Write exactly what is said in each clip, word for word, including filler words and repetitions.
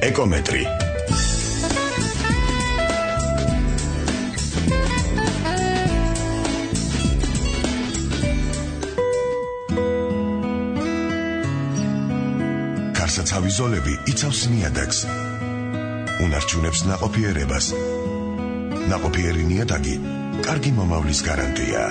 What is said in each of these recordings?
ეკომეტრი. კარსაცავი ზოლები იცავს ნიადაგს. უნარჩუნებს ნაყოფიერებას. ნაყოფიერი ნიადაგი კარგი მომავლის გარანტია.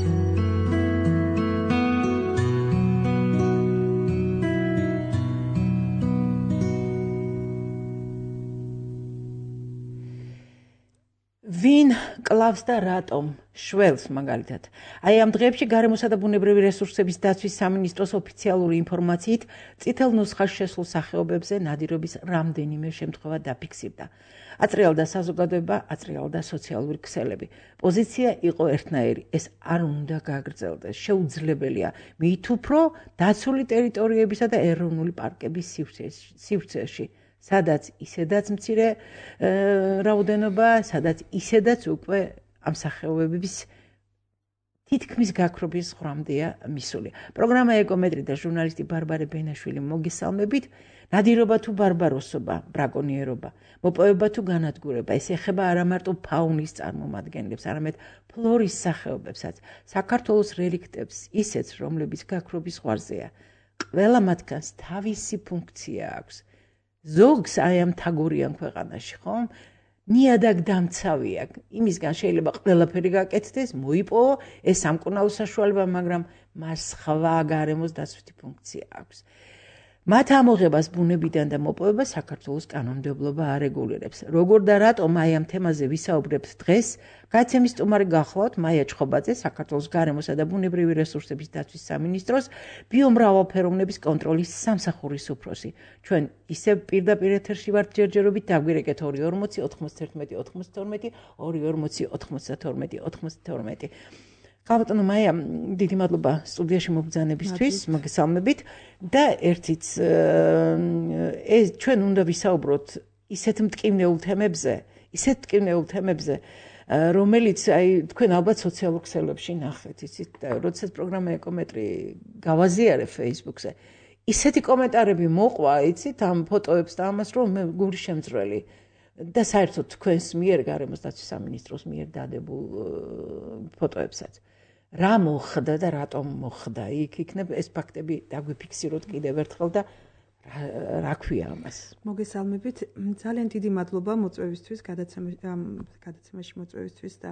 ვინ კლავს და რატომ შველს მაგალითად. აი ამ დღეებში გარემოსა და ბუნებრივი რესურსების დაცვის სამინისტროს ოფიციალური ინფორმაციით წითელ ნუსხას შესულ სახეობებზე ნადირობის რამდენიმე შემთხვევა დაფიქსირდა. აწრიალდა საზოგადოება, აწრიალდა სოციალური ქსელები. პოზიცია იყო ერთნაირი, ეს არ უნდა გაგრძელდეს. შეუძლებელია მით უფრო დაცული ტერიტორიებისა და ეროვნული პარკების სივრცეში. სადაც ისედაც მცირე რაოდენობა, სადაც ისედაც უკვე ამ სახეობების თითქმის გაქრობის ღრამდეა მისული. პროგრამა ეკომეტრი და ჟურნალისტი ბარბარე ბენაშვილი მოგესალმებით. ნადირობა თუ ბარბაროსობა, ბრაკონიერობა, მოპოვება თუ განადგურება, ეს ეხება არა მარტო ფაუნის წარმომადგენლებს, არამედ ფლორის სახეობებსაც, საქართველოს რელიქტებს, ისეთს, რომლებიც გაქრობის ზღვარზეა. ყველა მათგანს თავისი ფუნქცია აქვს. ზოგს აი ამ თაგორიან ქვეყანაში, ხომ? ნიადაგ დამცავია. იმისგან შეიძლება ყველაფერი გაკეთდეს, მოიპოვო, ეს სამკურნალო საშუალება, მაგრამ მას სხვა გარემოს დაცვითი ფუნქცია აქვს. მათ ამოღებას ბუნებიდან და მოპოვებას საქართველოს კანონმდებლობა არეგულირებს. როგორ და რატომ აი ამ თემაზე ვისაუბრებთ დღეს? გადაცემის სტუმარი გახლავთ მაია ჩხობაძე, საქართველოს გარემოსა და ბუნებრივი რესურსების დაცვის სამინისტროს ბიომრავალფეროვნების კონტროლის სამსახურის უფროსი. ჩვენ ისევ პირდაპირ ეთერში ვართ ჯერჯერობით, დაგვირეკეთ ორი ორმოცი ოთხმოცდაერთმეტი ოცდაათმეტი ორი ორმოცი ოთხმოცდათორმეტი ოცდაათორმეტი. გაბატონო მაია, დიდი მადლობა სტუდიაში მობრძანებისთვის, მოგესალმებით და ერთიც ეს ჩვენ უნდა ვისაუბროთ ისეთ მტკივნეულ თემებზე, ისეთ მტკივნეულ თემებზე, რომელიც აი თქვენ ალბათ სოციალურ ქსელებში ნახეთ, იცით და როდესაც პროგრამა ეკომეტრი გავაზიარე Facebook-ზე, ისეთი კომენტარები მოყვა, იცით, ამ ფოტოებს და ამას, რომ მე გული შემძრელი და საერთოდ თქვენს მიერ გარემოს დაცვის სამინისტროს მიერ დადებულ ფოტოებსაც. რა მოხდა და რატომ მოხდა? იქ იქნებ ეს ფაქტები დაგვიფიქსიროთ კიდევ ერთხელ და რა ქვია ამას? მოგესალმებით. ძალიან დიდი მადლობა მოწვევისთვის, გადაცემაში მოწვევისთვის და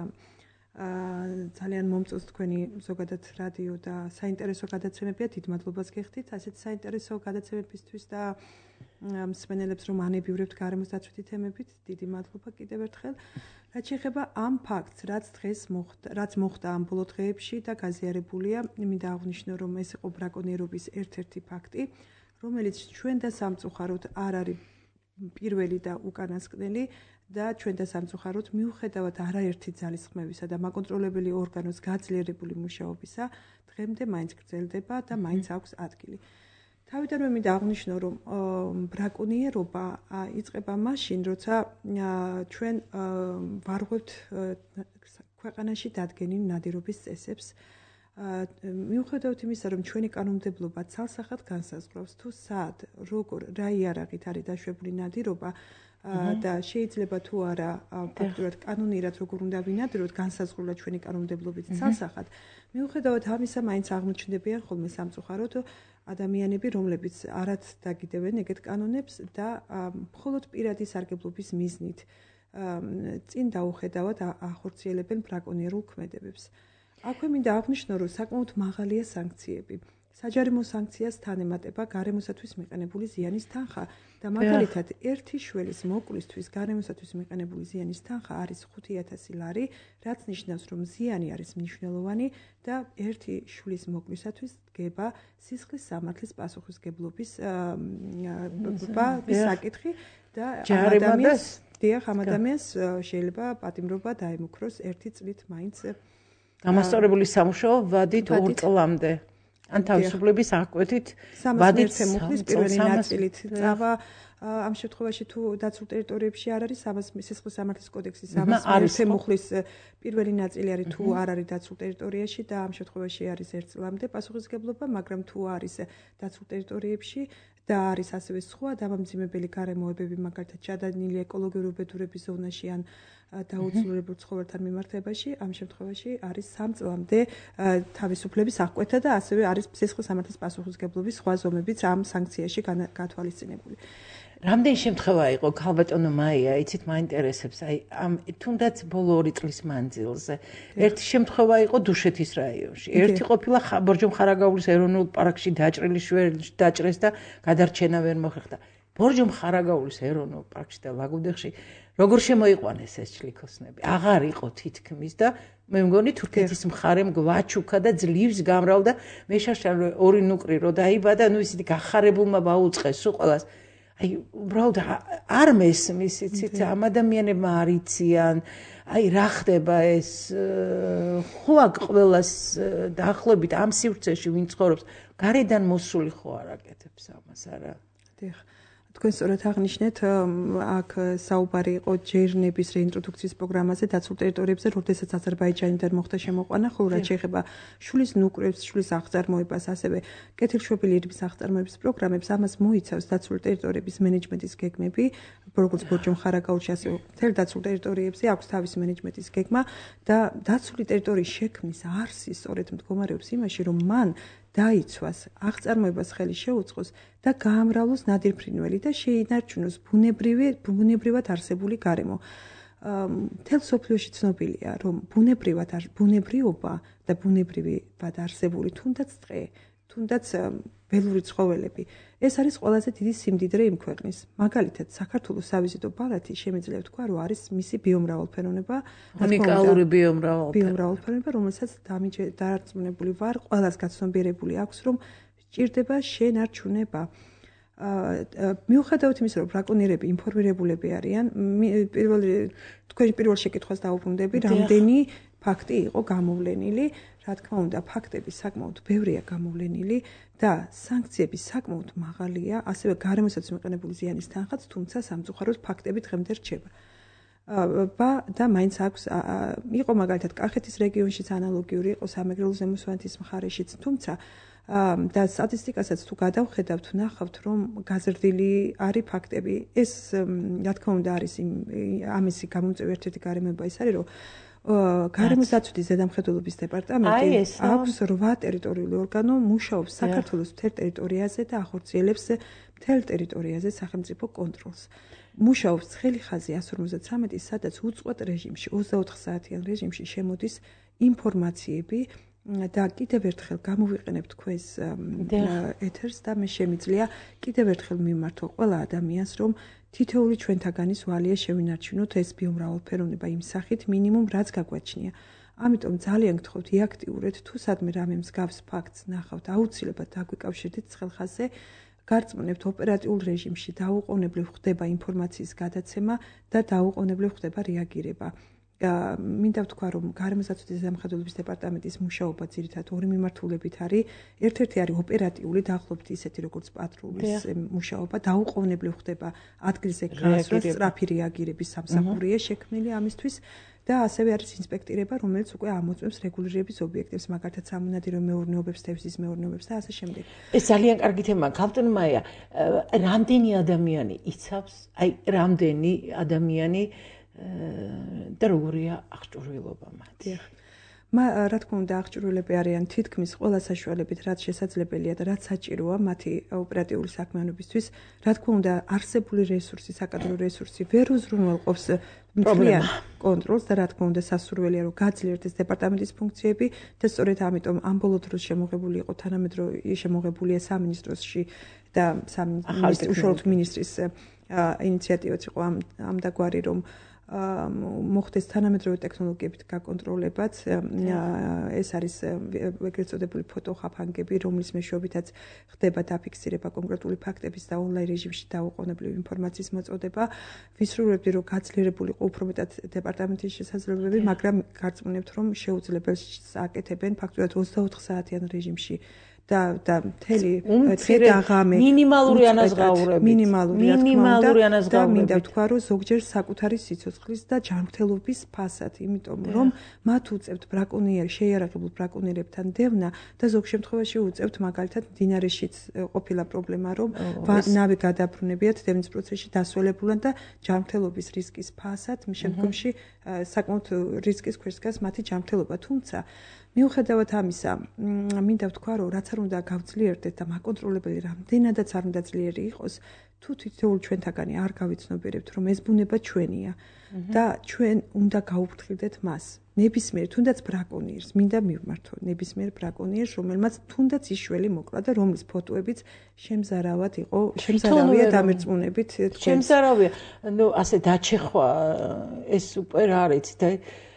ძალიან მომწონს თქვენი ზოგადად რადიო და საინტერესო გადაცემებია. დიდ მადლობას გიხდით ასეთ საინტერესო გადაცემებისთვის და მსმენელებს რომ ანებიურებთ გარემოს დაცვითი თემებით. დიდი მადლობა კიდევ ერთხელ. რაც შეეხება ამ ფაქტს, რაც დღეს მოხდა, რაც მოხდა ამ ბოლო დღეებში და გაზიარებულია, მინდა აღვნიშნო, რომ ეს იყო ბრაკონიერობის ერთ-ერთი ფაქტი, რომელიც ჩვენ და სამწუხაროდ არ არის პირველი და უკანასკნელი და ჩვენ და სამწუხაროდ მიუხედავად არაერთი ძალისხმევისა და მაკონტროლებელი ორგანოს გაძლიერებული მუშაობისა, დღემდე მაინც გრძელდება და მაინც აქვს ადგილი. თავიდანვე მინდა აღვნიშნო, რომ ბრაკონიერობა იწყება მაშინ, როცა ჩვენ ვარღვევთ ქვეყანაში დადგენილ ნადირობის წესებს. მიუხედავად იმისა, რომ ჩვენი კანონმდებლობა ცალსახად განსაზღვრავს, თუ სად, როგორ, რა იარაღით არის დაშვებული ნადირობა და შეიძლება თუ არა ფაქტურად კანონიერად როგორ უნდა ვინადიროთ განსაზღვრულად ჩვენი კანონმდებლობით ცალსახად. მიუხედავად ამისა, მაინც აღმოჩნდებიან ხოლმე სამწუხაროდ ადამიანები, რომლებიც არად დაგიდევენ ეგეთ კანონებს და მხოლოდ პირადი სარგებლობის მიზნით წინ დაუხედავად ახორციელებენ ბრაკონიერულ ქმედებებს. აქვე მინდა აღვნიშნო, რომ საკმაოდ მაღალია სანქციები. საჯარიმო სანქციას თან ემატება გარემოსათვის მიყენებული ზიანის თანხა და მაგალითად ერთი შველის მოკლისთვის გარემოსათვის მიყენებული ზიანის თანხა არის ხუთი ათასი ლარი, რაც ნიშნავს, რომ ზიანი არის მნიშვნელოვანი და ერთი შვილის მოკლისათვის დგება სისხლის სამართლის პასუხისგებლობის საკითხი და ადამიანს დიახ, ამ ადამიანს შეიძლება პატიმრობა დაემუქროს ერთი წლით მაინც გამასწორებული სამუშაო ვადით ორ წლამდე. ან თავისუფლების აღკვეთით ვადით მუხლის პირველი ნაწილით წავა ამ შემთხვევაში თუ დაცულ ტერიტორიებში არ არის სისხლის სამართლის კოდექსის სამას მუხლის პირველი ნაწილი არის თუ არ არის დაცულ ტერიტორიაში და ამ შემთხვევაში არის ერთ წლამდე პასუხისგებლობა, მაგრამ თუ არის დაცულ ტერიტორიებში და არის ასევე სხვა დამამძიმებელი გარემოებები, მაგალითად ჩადენილი ეკოლოგიური უბედურების ზონაში ან დაუცვლილებულ ცხოველთან მიმართებაში, ამ შემთხვევაში არის სამ წლამდე თავისუფლების აღკვეთა და ასევე არის სისხლის სამართლის პასუხისმგებლობის სხვა ზომებიც ამ სანქციაში გათვალისწინებული. რამდენი შემთხვევა იყო ქალბატონო მაია, იცით მაინტერესებს, აი ამ თუნდაც ბოლო ორი წლის მანძილზე. ერთი შემთხვევა იყო დუშეთის რაიონში. ერთი ყოფილა ბორჯომ-ხარაგაულის ეროვნულ პარკში დაჭრილი შველი დაჭრეს და გადარჩენა ვერ მოხერხდა. ბორჯომ-ხარაგაულის ეროვნულ პარკში და ლაგუდეხში როგორ შემოიყვანეს ეს ჩლიქოსნები? აღარ იყო თითქმის და მე მგონი თურქეთის მხარემ გვაჩუქა და ძლივს გამრავდა. მე შაშა ორი ნუკრი რო დაიბადა, ნუ ისეთი გახარებულმა ბაუწყეს სულ ყველას. აი უბრალოდ არ მესმის იცით ამ ადამიანებმა არ იციან აი რა ხდება ეს ხო აქ ყველას დაახლოებით ამ სივრცეში ვინ ცხოვრობს გარედან მოსული ხო არ აკეთებს ამას არა დიახ თქვენ სწორად აღნიშნეთ აქ საუბარი იყო ჯერნების რეინტროდუქციის პროგრამაზე დაცულ ტერიტორიებზე, როდესაც აზერბაიჯანიდან მოხდა შემოყვანა, ხოლო რაც შეეხება შულის ნუკრებს, შულის აღწარმოებას, ასევე კეთილშობილი ირმის აღწარმოების პროგრამებს, ამას მოიცავს დაცული ტერიტორიების მენეჯმენტის გეგმები, როგორც ბორჯომ-ხარაგაულში, ასევე მთელ დაცულ ტერიტორიებზე აქვს თავისი მენეჯმენტის გეგმა და დაცული ტერიტორიის შექმნის არსი სწორედ მდგომარეობს იმაში, რომ მან დაიცვას, აღწარმოებას ხელი შეუწყოს და გაამრავლოს ნადირფრინველი და შეინარჩუნოს ბუნებრივი ბუნებრივად არსებული გარემო. მთელ სოფლიოში ცნობილია, რომ ბუნებრივად ბუნებრიობა და ბუნებრივად არსებული თუნდაც ტყე, თუნდაც ველური ცხოველები, ეს არის ყველაზე დიდი სიმდიდრე იმ ქვეყნის. მაგალითად, საქართველოს სავიზიტო პალატი შემიძლია ვთქვა, რომ არის მისი ბიომრავალფეროვნება, უნიკალური ბიომრავალფეროვნება, ბიომრავალფეროვნება, რომელსაც დარწმუნებული ვარ, ყველას გაცნობიერებული აქვს, რომ სჭირდება შენარჩუნება. მიუხედავად იმისა, რომ ბრაკონიერები ინფორმირებულები არიან, პირველი თქვენ პირველ შეკითხვას დაუბრუნდები, რამდენი ფაქტი იყო გამოვლენილი, რა თქმა უნდა, ფაქტები საკმაოდ ბევრია გამოვლენილი და სანქციები საკმაოდ მაღალია, ასევე გარემოსაც მიყენებული ზიანის თანხაც, თუმცა სამწუხაროდ ფაქტები დღემდე რჩება. და მაინც აქვს იყო მაგალითად კახეთის რეგიონშიც ანალოგიური, იყო სამეგრელო ზემოსვანეთის მხარეშიც, თუმცა და სტატისტიკასაც თუ გადავხედავთ, ნახავთ, რომ გაზრდილი არის ფაქტები. ეს რა თქმა უნდა არის ამისი გამომწვევი ერთ-ერთი გარემოება ის არის, რომ გარემოს დაცვის ზედამხედველობის დეპარტამენტი აქვს რვა ტერიტორიული ორგანო, მუშაობს საქართველოს მთელ ტერიტორიაზე და ახორციელებს მთელ ტერიტორიაზე სახელმწიფო კონტროლს. მუშაობს ცხელი ხაზი εκατს ორმოცდათრამეტი, სადაც უწყვეტ რეჟიმში, ოცდაოთხ საათიან რეჟიმში შემოდის ინფორმაციები და კიდევ ერთხელ გამოვიყენებ თქვენს ეთერს და მე შემიძლია კიდევ ერთხელ მიმართო ყველა ადამიანს, რომ თითოეული ჩვენთაგანის ვალია შევინარჩუნოთ ეს ბიომრავალფეროვნება იმ სახით მინიმუმ რაც გაგვაჩნია. ამიტომ ძალიან გთხოვთ იაქტიურეთ, თუ სადმე რამე მსგავს ფაქტს ნახავთ, აუცილებლად დაგვიკავშირდეთ ცხელხაზზე, გარწმუნებთ ოპერატიულ რეჟიმში დაუყოვნებლივ ხდება ინფორმაციის გადაცემა და დაუყოვნებლივ ხდება რეაგირება. მინდა ვთქვა, რომ გარემოს დაცვის ზედამხედველობის დეპარტამენტის მუშაობა ძირითადად ორი მიმართულებით არის. ერთ-ერთი არის ოპერატიული, დაახლოებით ისეთი როგორც პატრულის მუშაობა, დაუყოვნებლივ ხდება ადგილზე გასვლა, სწრაფი რეაგირების სამსახურია შექმნილი ამისთვის და ასევე არის ინსპექტირება, რომელიც უკვე ამოწმებს რეგულირების ობიექტებს, მაგალითად სამონადირო მეურნეობებს, თევზის მეურნეობებს და ასე შემდეგ. ეს ძალიან კარგი თემაა. ქალბატონო მაია, რამდენი ადამიანი იცავს, აი რამდენი ადამიანი და როგორია აღჭურვილობა მათი. მა რა თქმა უნდა აღჭურვილები არიან თითქმის ყველა საშუალებით, რაც შესაძლებელია და რაც საჭიროა მათი ოპერატიული საქმიანობისთვის. რა თქმა უნდა, არსებული რესურსი, საკადრო რესურსი ვერ უზრუნველყოფს მთლიან კონტროლს და რა თქმა უნდა სასურველია, რომ გაძლიერდეს დეპარტამენტის ფუნქციები და სწორედ ამიტომ ამ ბოლო დროს შემოღებული იყო თანამედროვე შემოღებულია სამინისტროში და სამინისტრო უშუალოდ მინისტრის ინიციატივაც იყო ამ ამ დაგვარი, რომ მოხდეს თანამედროვე ტექნოლოგიებით გაკონტროლებაც. ეს არის ეგრეთ წოდებული ფოტოხაფანგები, რომლის მეშვეობითაც ხდება დაფიქსირება კონკრეტული ფაქტების და ონლაინ რეჟიმში დაუყოვნებლივ ინფორმაციის მოწოდება. ვისურვებდი, რომ გაძლიერებული იყო უფრო მეტად დეპარტამენტის შესაძლებლობები, მაგრამ გარწმუნებთ, რომ შეუძლებელს აკეთებენ ფაქტობრივად ოცდაოთხ საათიან რეჟიმში და და მთელი დღე და ღამე მინიმალური ანაზღაურებით მინიმალური მინიმალური ანაზღაურებით და მინდა ვთქვა რომ ზოგჯერ საკუთარი სიცოცხლის და ჯანმრთელობის ფასად, იმიტომ რომ მათ უწევთ ბრაკონიერი შეიარაღებულ ბრაკონიერებთან დევნა და ზოგ შემთხვევაში უწევთ მაგალითად მდინარეშიც ყოფილა პრობლემა რომ ნავი გადაბრუნებიათ დევნის პროცესში დასველებულან და ჯანმრთელობის რისკის ფასად შემდგომში საკმაოდ რისკის ქვეშ დგას მათი ჯანმრთელობა, თუმცა მიუხედავად ამისა, მინდა ვთქვა, რომ რაც არ უნდა გავძლიერდეთ და მაკონტროლებელი რამდენადაც არ უნდა ძლიერი იყოს, თუ თითოეულ ჩვენთაგანი არ გავიცნობიერებთ, რომ ეს ბუნება ჩვენია და ჩვენ უნდა გაუფრთხილდეთ მას. ნებისმიერ, თუნდაც ბრაკონიერს, მინდა მივმართო, ნებისმიერ ბრაკონიერს, რომელმაც თუნდაც ის შველი მოკლა და რომლის ფოტოებიც შემზარავად იყო, შემზარავია დამერწმუნებით თქვენ. შემზარავია, ნუ ასე დაჩეხვა ეს სუპერ არის და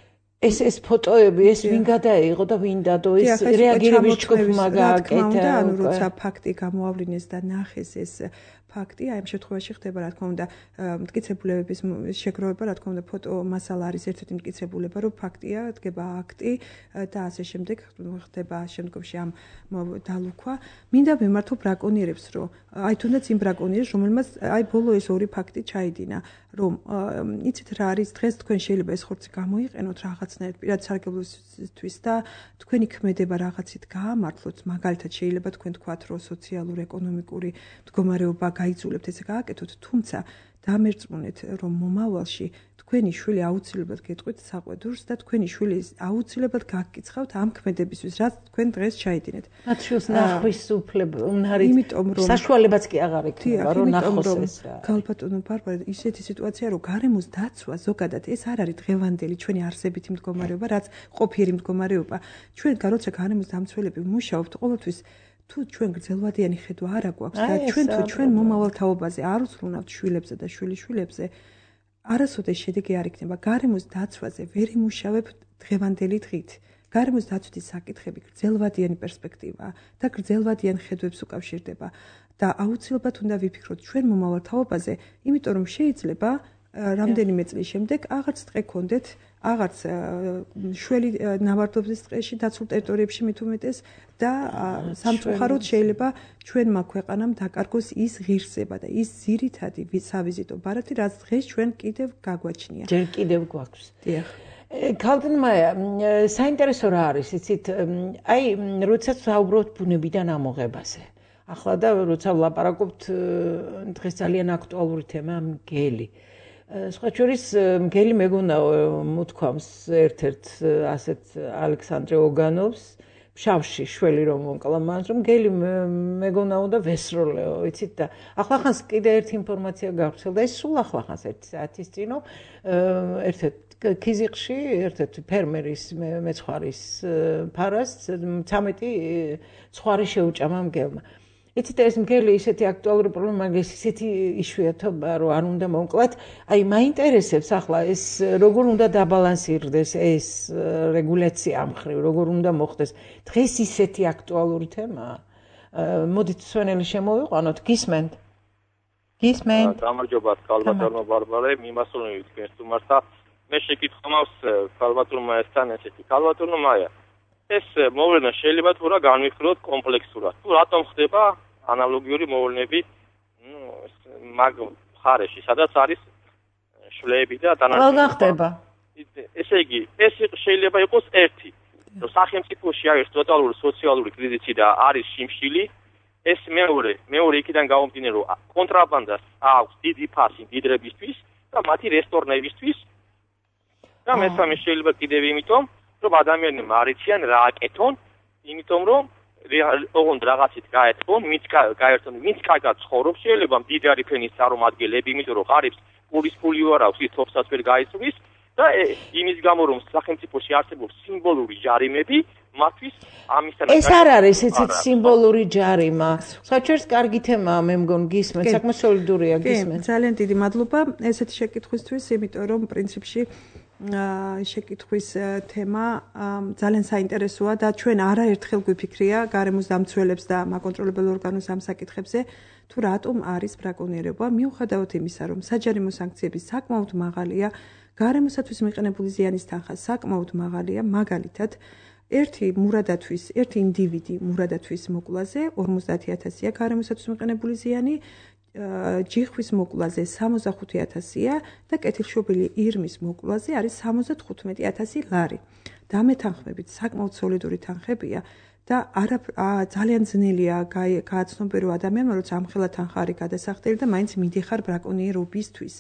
ეს ეს ფოტოები ეს ვინ გადაიღო და ვინ დადო ეს რეაგირების ჯგუფმა გააკეთა ანუ როცა ფაქტი გამოავლინეს და ნახეს ეს ფაქტი აი ამ შემთხვევაში ხდება რა თქმა უნდა მტკიცებულების შეგროვება რა თქმა უნდა ფოტო მასალა არის ერთ-ერთი მტკიცებულება რომ ფაქტია დგება აქტი და ასე შემდეგ ხდება შემდგომში ამ დალუქვა მინდა ვემართო ბრაკონიერებს რომ აი თუნდაც იმ ბრაკონიერს რომელმაც აი ბოლო ეს ორი ფაქტი ჩაიდინა რომ იცით რა არის დღეს თქვენ შეიძლება ეს ხორცი გამოიყენოთ რაღაცნაირად პირად სარგებლობისთვის და თქვენი ქმედება რაღაცით გაამართლოთ მაგალითად შეიძლება თქვენ თქვათ რომ სოციალურ ეკონომიკური მდგომარეობა გაიძულებთ ესე გააკეთოთ თუმცა დამერწმუნეთ რომ მომავალში თქვენი შვილი აუცილებლად გეტყვით საყვედურს და თქვენი შვილი აუცილებლად გაგკიცხავთ ამ ქმედებისთვის რაც თქვენ დღეს ჩაიდინეთ მათ შვილს ნახვის უფლება უნარით საშუალებაც კი აღარ ექნება რომ ნახოს ეს რა გალბატონო ბარბარა ისეთი სიტუაცია რომ გარემოს დაცვა ზოგადად ეს არ არის დღევანდელი ჩვენი არსებითი მდგომარეობა რაც ყოფიერი მდგომარეობა ჩვენ როცა გარემოს დამცველები ვმუშაობთ ყოველთვის თუ ჩვენ გრძელვადიანი ხედვა არ აგვაქვს და ჩვენ თუ ჩვენ მომავალ თაობაზე არ ვცლუნავთ შვილებზე და შვილიშვილებზე არასოდეს შედეგი არ იქნება გარემოს დაცვაზე ვერ იმუშავებ დღევანდელი დღით გარემოს დაცვის საკითხები გრძელვადიანი პერსპექტივაა და გრძელვადიან ხედვებს უკავშირდება და აუცილებლად უნდა ვიფიქროთ ჩვენ მომავალ თაობაზე იმიტომ რომ შეიძლება რამდენიმე წლის შემდეგ აღარც ტყე გქონდეთ აღარც შველი ნავარდობის ტყეში დაცულ ტერიტორიებში მით უმეტეს და სამწუხაროდ შეიძლება ჩვენმა ქვეყანამ დაკარგოს ის ღირსება და ის ძირითადი სავიზიტო ბარათი რაც დღეს ჩვენ კიდევ გაგვაჩნია ჯერ კიდევ გვაქვს დიახ ქალთმაია საინტერესო რა არის იცით აი როდესაც ვსაუბრობთ ბუნებიდან ამოღებაზე ახლა და როცა ვლაპარაკობთ დღეს ძალიან აქტუალური თემა მგელი სხვა შორის მგელი მეგონა მოთქვამს ერთ-ერთ ასეთ ალექსანდრე ოგანოვს ფშავში შველი რომ მოკლა მას რომ მგელი მეგონა უნდა ვესროლეო იცით და ახლახანს კიდე ერთი ინფორმაცია გავრცელდა ეს სულ ახლახანს ერთი საათის წინ ერთ-ერთ ქიზიყში ერთ-ერთი ფერმერის მეცხვარის ფარას ცამეტი ცხვარი შეუჭამა მგელმა იცით ეს მგელი ისეთი აქტუალური პრობლემა მაგის ისეთი იშვიათობა რომ არ უნდა მომკლათ აი მაინტერესებს ახლა ეს როგორ უნდა დაბალანსირდეს ეს რეგულაცია ამ ხრივ როგორ უნდა მოხდეს დღეს ისეთი აქტუალური თემაა მოდით სვენელი შემოვიყვანოთ გისმენთ გისმენთ გამარჯობა ქალბატონო ბარბარე მიმასწავლებელი თქვენს თუმცა მე შეკითხვა მაქვს ქალბატონო მაესთან ესეთი ქალბატონო მაია ეს მოვლენა შეიძლება თუ რა განვიხილოთ კომპლექსურად თუ რატომ ხდება ანალოგიური მოვლენები ნუ მაგ მხარეში სადაც არის შვლები და დანარჩენი ხდება ესე იგი ეს შეიძლება იყოს ერთი რომ სახელმწიფოში არის ტოტალური სოციალური კრიზისი და არის შიმშილი ეს მეორე მეორე იქიდან გამომდინარე რომ კონტრაბანდას აქვს დიდი ფასი დიდრებისთვის და მათი რესტორნებისთვის და მესამე შეიძლება კიდევ იმიტომ რომ ადამიანები არიციან რა აკეთონ, იმიტომ რომ ოღონდ რაღაცით გაეთქონ, მით გაერთონ, მით კარგად ცხოვრობს, შეიძლება მდიდარი ფენის წარმომადგენლები, იმიტომ რომ ღარიბს პურის ფული არ აქვს, ის თოფსაც ვერ გაიცვის და იმის გამო რომ სახელმწიფოში არსებობს სიმბოლური ჯარიმები, მათთვის ამისთან ეს არ არის ესეც სიმბოლური ჯარიმა. საჩვენს კარგი თემაა, მე მგონი გისმენთ, საკმაოდ სოლიდურია გისმენთ. ძალიან დიდი მადლობა ესეთი შეკითხვისთვის, იმიტომ რომ პრინციპში შეკითხვის თემა ძალიან საინტერესოა და ჩვენ არაერთხელ გვიფიქრია გარემოს დამცველებს და მაკონტროლებელ ორგანოს ამ საკითხებზე თუ რატომ არის ბრაკონიერება მიუხედავად იმისა რომ საჯარიმო სანქციები საკმაოდ მაღალია გარემოსათვის მიყენებული ზიანის თანხა საკმაოდ მაღალია მაგალითად ერთი მურადათვის, ერთი ინდივიდი მურადათვის მოკლაზე ორმოცდაათი ათასია გარემოსათვის მიყენებული ზიანი, ჯიხვის მოკლაზე სამოცდახუთი ათასია და კეთილშობილი ირმის მოკლაზე არის სამოცდათხუთმეტი ათასი ლარი. დამეთანხმებით საკმაოდ სოლიდური თანხებია და არა ძალიან ძნელია გააცნობე რომ ადამიანმა როცა ამხელა თანხა არის გადასახდელი და მაინც მიდიხარ ბრაკონიერობისთვის.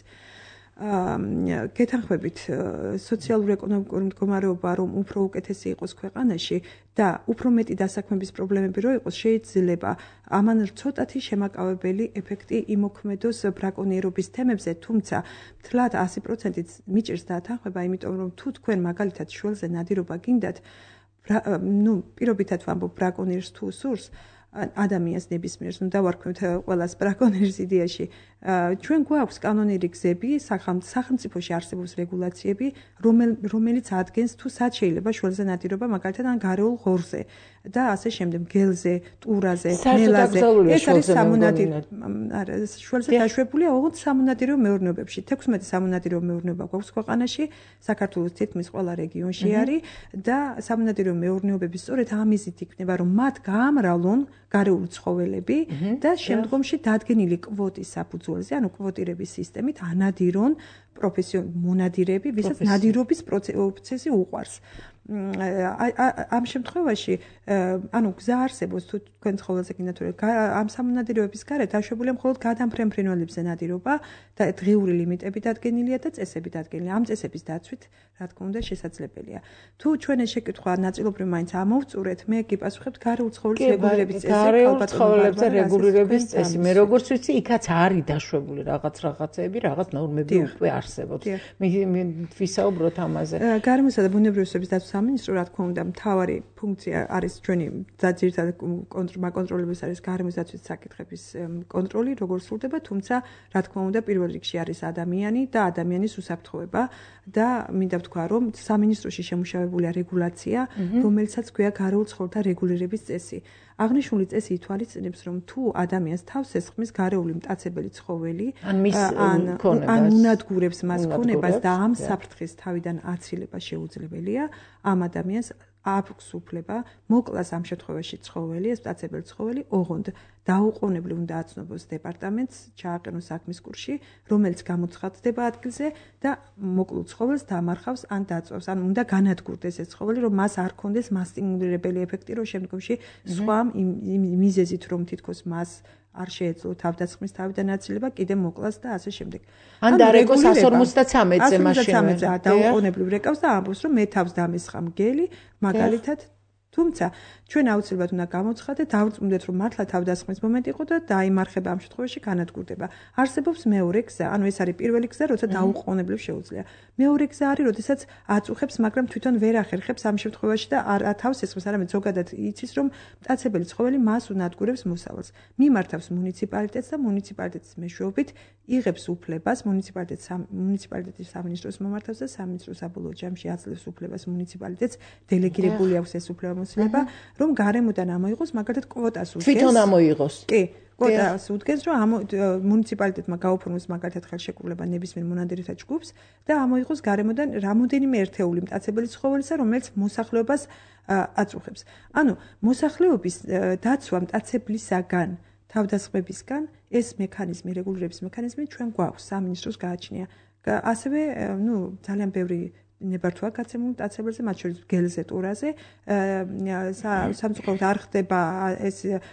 გეთანხმებით სოციალურ-ეკონომიკური მდგომარეობა რომ უფრო უკეთესი იყოს ქვეყანაში და უფრო მეტი დასაქმების პრობლემები რო იყოს შეიძლება ამან ცოტათი შემაკავებელი ეფექტი იმოქმედოს ბრაკონიერობის თემებზე, თუმცა მთლად ასი პროცენტით მიჭირს დათანხმება, იმიტომ რომ თუ თქვენ მაგალითად შველზე ნადირობა გინდათ, ნუ პირობითად ვამბობ ბრაკონიერს თუ სურს ადამიანს ნებისმიერს, ნუ დავარქმევთ ყველას ბრაკონიერის იდეაში. ჩვენ გვაქვს კანონიერი გზები, სახელმწიფოში არსებობს რეგულაციები, რომელიც ადგენს თუ სად შეიძლება შველზე ნადირობა, მაგალითად ან გარეულ ღორზე და ასე შემდეგ, გელზე, ტურაზე, მელაზე. ეს არის სამონადირო, არა, შველზე დაშვებულია ოღონდ სამონადირო მეურნეობებში. თექვსმეტი სამონადირო მეურნეობა გვაქვს ქვეყანაში, საქართველოს თითქმის ყველა რეგიონში არის და სამონადირო მეურნეობები სწორედ ამისით იქნება, რომ მათ გაამრავლონ გარეული ცხოველები და შემდგომში დადგენილი კვოტის საფუძველზე, ანუ კვოტირების სისტემით ანადირონ პროფესიონალ მონადირები, ვისაც ნადირობის პროცესი უყვარს. ამ შემთხვევაში, ანუ გზა არსებობს თუ თქვენ ცხოველზე გინდათ რომ ამ სამონადირეობის გარეთ დაშვებულია მხოლოდ გადამფრენ ფრინველებზე ნადირობა და დღიური ლიმიტები დადგენილია და წესები დადგენილია. ამ წესების დაცვით, რა თქმა უნდა, შესაძლებელია. თუ ჩვენ ეს შეკითხვა ნაწილობრივ მაინც ამოვწურეთ, მე გიპასუხებთ გარეულ ცხოველის რეგულირების წესი. გარეულ ცხოველებზე რეგულირების წესი. მე როგორც ვიცი, იქაც არის დაშვებული რაღაც რაღაცეები, რაღაც ნორმები უკვე არსებობს. მე ვისაუბროთ ამაზე. გარემოსა და ბუნებრივი დაცვის სამინისტრო, რა თქმა უნდა, მთავარი ფუნქცია არის ჩვენი ძირითადად მაკონტროლების არის გარემოსდაცვის საკითხების კონტროლი, როგორ სრულდება, თუმცა, რა თქმა უნდა, პირველ რიგში არის ადამიანი და ადამიანის უსაფრთხოება და მინდა ვთქვა, რომ სამინისტროში შემუშავებულია რეგულაცია, რომელსაც ქვია გარეულ ცხოველთა რეგულირების წესი. აღნიშნული წესი ითვალისწინებს, რომ თუ ადამიანს თავს ესხმის გარეული მტაცებელი ცხოველი, ან უნადგურებს მას ქონებას და ამ საფრთხის თავიდან აცილება შეუძლებელია, ამ ადამიანს აქვს უფლება მოკლას ამ შემთხვევაში ცხოველი, ეს მტაცებელი ცხოველი, ოღონდ დაუყოვნებლივ უნდა აცნობოს დეპარტამენტს, ჩააყენოს საქმის კურსში, რომელიც გამოცხადდება ადგილზე და მოკლულ ცხოველს დამარხავს ან დაწვევს, ან უნდა განადგურდეს ეს ცხოველი, რომ მას არ ქონდეს მასტიმულირებელი ეფექტი, რომ შემდგომში სხვა მიზეზით, რომ თითქოს მას არ შეეძლო თავდასხმის თავიდან აცილება, კიდე მოკლას და ასე შემდეგ. ან დარეკოს εκατს ორმოცდათამეტზე მაშინ. დაუყოვნებლივ რეკავს და ამბობს, რომ მე თავს დამესხამ გელი, მაგალითად. თუმცა ჩვენ აუცილებლად უნდა გამოცხადდეთ, დავწმუნდეთ, რომ მართლა თავდასხმის მომენტი იყო და დაიმარხება ამ შემთხვევაში განადგურდება. არსებობს მეორე გზა, ანუ ეს არის პირველი გზა, როცა დაუყოვნებლივ შეუძლია. მეორე გზა არის, როდესაც აწუხებს, მაგრამ თვითონ ვერ ახერხებს ამ შემთხვევაში და არ თავს ესხმის, არამედ ზოგადად იცის, რომ მტაცებელი ცხოველი მას უნადგურებს მოსავალს. მიმართავს მუნიციპალიტეტს და მუნიციპალიტეტის მეშვეობით იღებს უფლებას, მუნიციპალიტეტის მუნიციპალიტეტის სამინისტროს მომართავს და სამინისტრო საბოლოო ჯამში აძლევს უფლებას მუნიციპალიტეტს, დელეგირებული აქვს ეს უფლება მოსილება, რომ გარემოდან ამოიღოს, მაგალითად კვოტას უდგენს. თვითონ ამოიღოს. კი, კვოტას უდგენს, რომ მუნიციპალიტეტმა გაუფორმოს მაგალითად ხელშეკრულება ნებისმიერ მონადირეთა ჯგუფს და ამოიღოს გარემოდან რამოდენიმე ერთეული მტაცებელი ცხოველისა, რომელიც მოსახლეობას აწუხებს. ანუ მოსახლეობის დაცვა მტაცებლისაგან, თავდასხმებისგან ეს მექანიზმი, რეგულირების მექანიზმი ჩვენ გვაქვს, სამინისტროს გააჩნია. ასევე, ნუ ძალიან ბევრი ნებართვაა გაცემული მტაცებელზე, მათ შორის გელზე, ტურაზე. სამწუხაროდ არ ხდება ეს,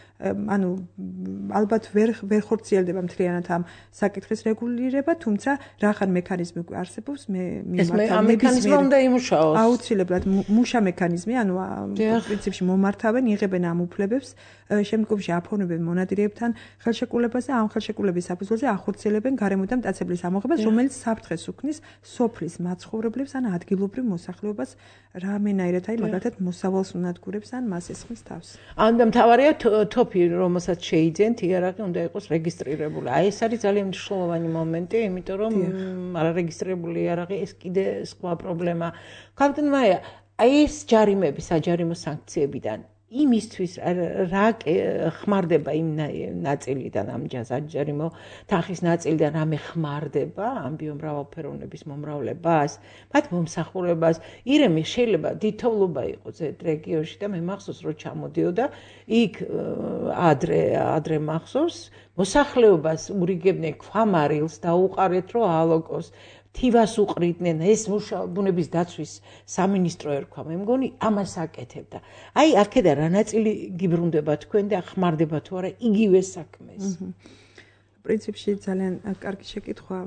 ანუ ალბათ ვერ ვერ ხორციელდება მთლიანად ამ საკითხის რეგულირება, თუმცა რახან მექანიზმი არსებობს, მე მიმართავ მექანიზმი უნდა იმუშაოს. აუცილებლად მუშა მექანიზმი, ანუ პრინციპში მომართავენ, იღებენ ამ უფლებებს, შემდგომში აფორმებენ მონადირეებთან ხელშეკრულებას და ამ ხელშეკრულების საფუძველზე ახორციელებენ გარემოდან მტაცებლის ამოღებას, რომელიც საფრთხეს უქმნის სოფლის მაცხოვრებლებს ან ადგილობრივ მოსახლეობას რამენაირად, აი მაგალითად მოსავალს უნადგურებს ან მას ესხმის თავს. ან და მთავარია თოფი, რომელსაც შეიძენთ, იარაღი უნდა იყოს რეგისტრირებული. აი ეს არის ძალიან მნიშვნელოვანი მომენტი, იმიტომ რომ არარეგისტრირებული იარაღი ეს კიდე სხვა პრობლემა. კაპიტან მაია, აი ეს ჯარიმები საჯარიმო სანქციებიდან იმისთვის რა ხმარდება იმ ნაწილიდან ამ ჯარიმო თანხის ნაწილიდან რამე ხმარდება ამ ბიომრავალფეროვნების მომრავლებას, მათ მომსახურებას. ირემი შეიძლება დიდთოვლობა იყოს ზედ რეგიონში და მე მახსოვს რომ ჩამოდიოდა იქ ადრე ადრე მახსოვს მოსახლეობას ურიგებდნენ ქვამარილს და უყარეთ რომ აალოკოს თივას უყრიდნენ ეს ბუნების დაცვის სამინისტრო ერქვა მე მგონი ამას აკეთებდა. აი აქედან რა ნაწილი გიბრუნდება თქვენ და ხმარდება თუ არა იგივე საქმეს. პრინციპში ძალიან კარგი შეკითხვა.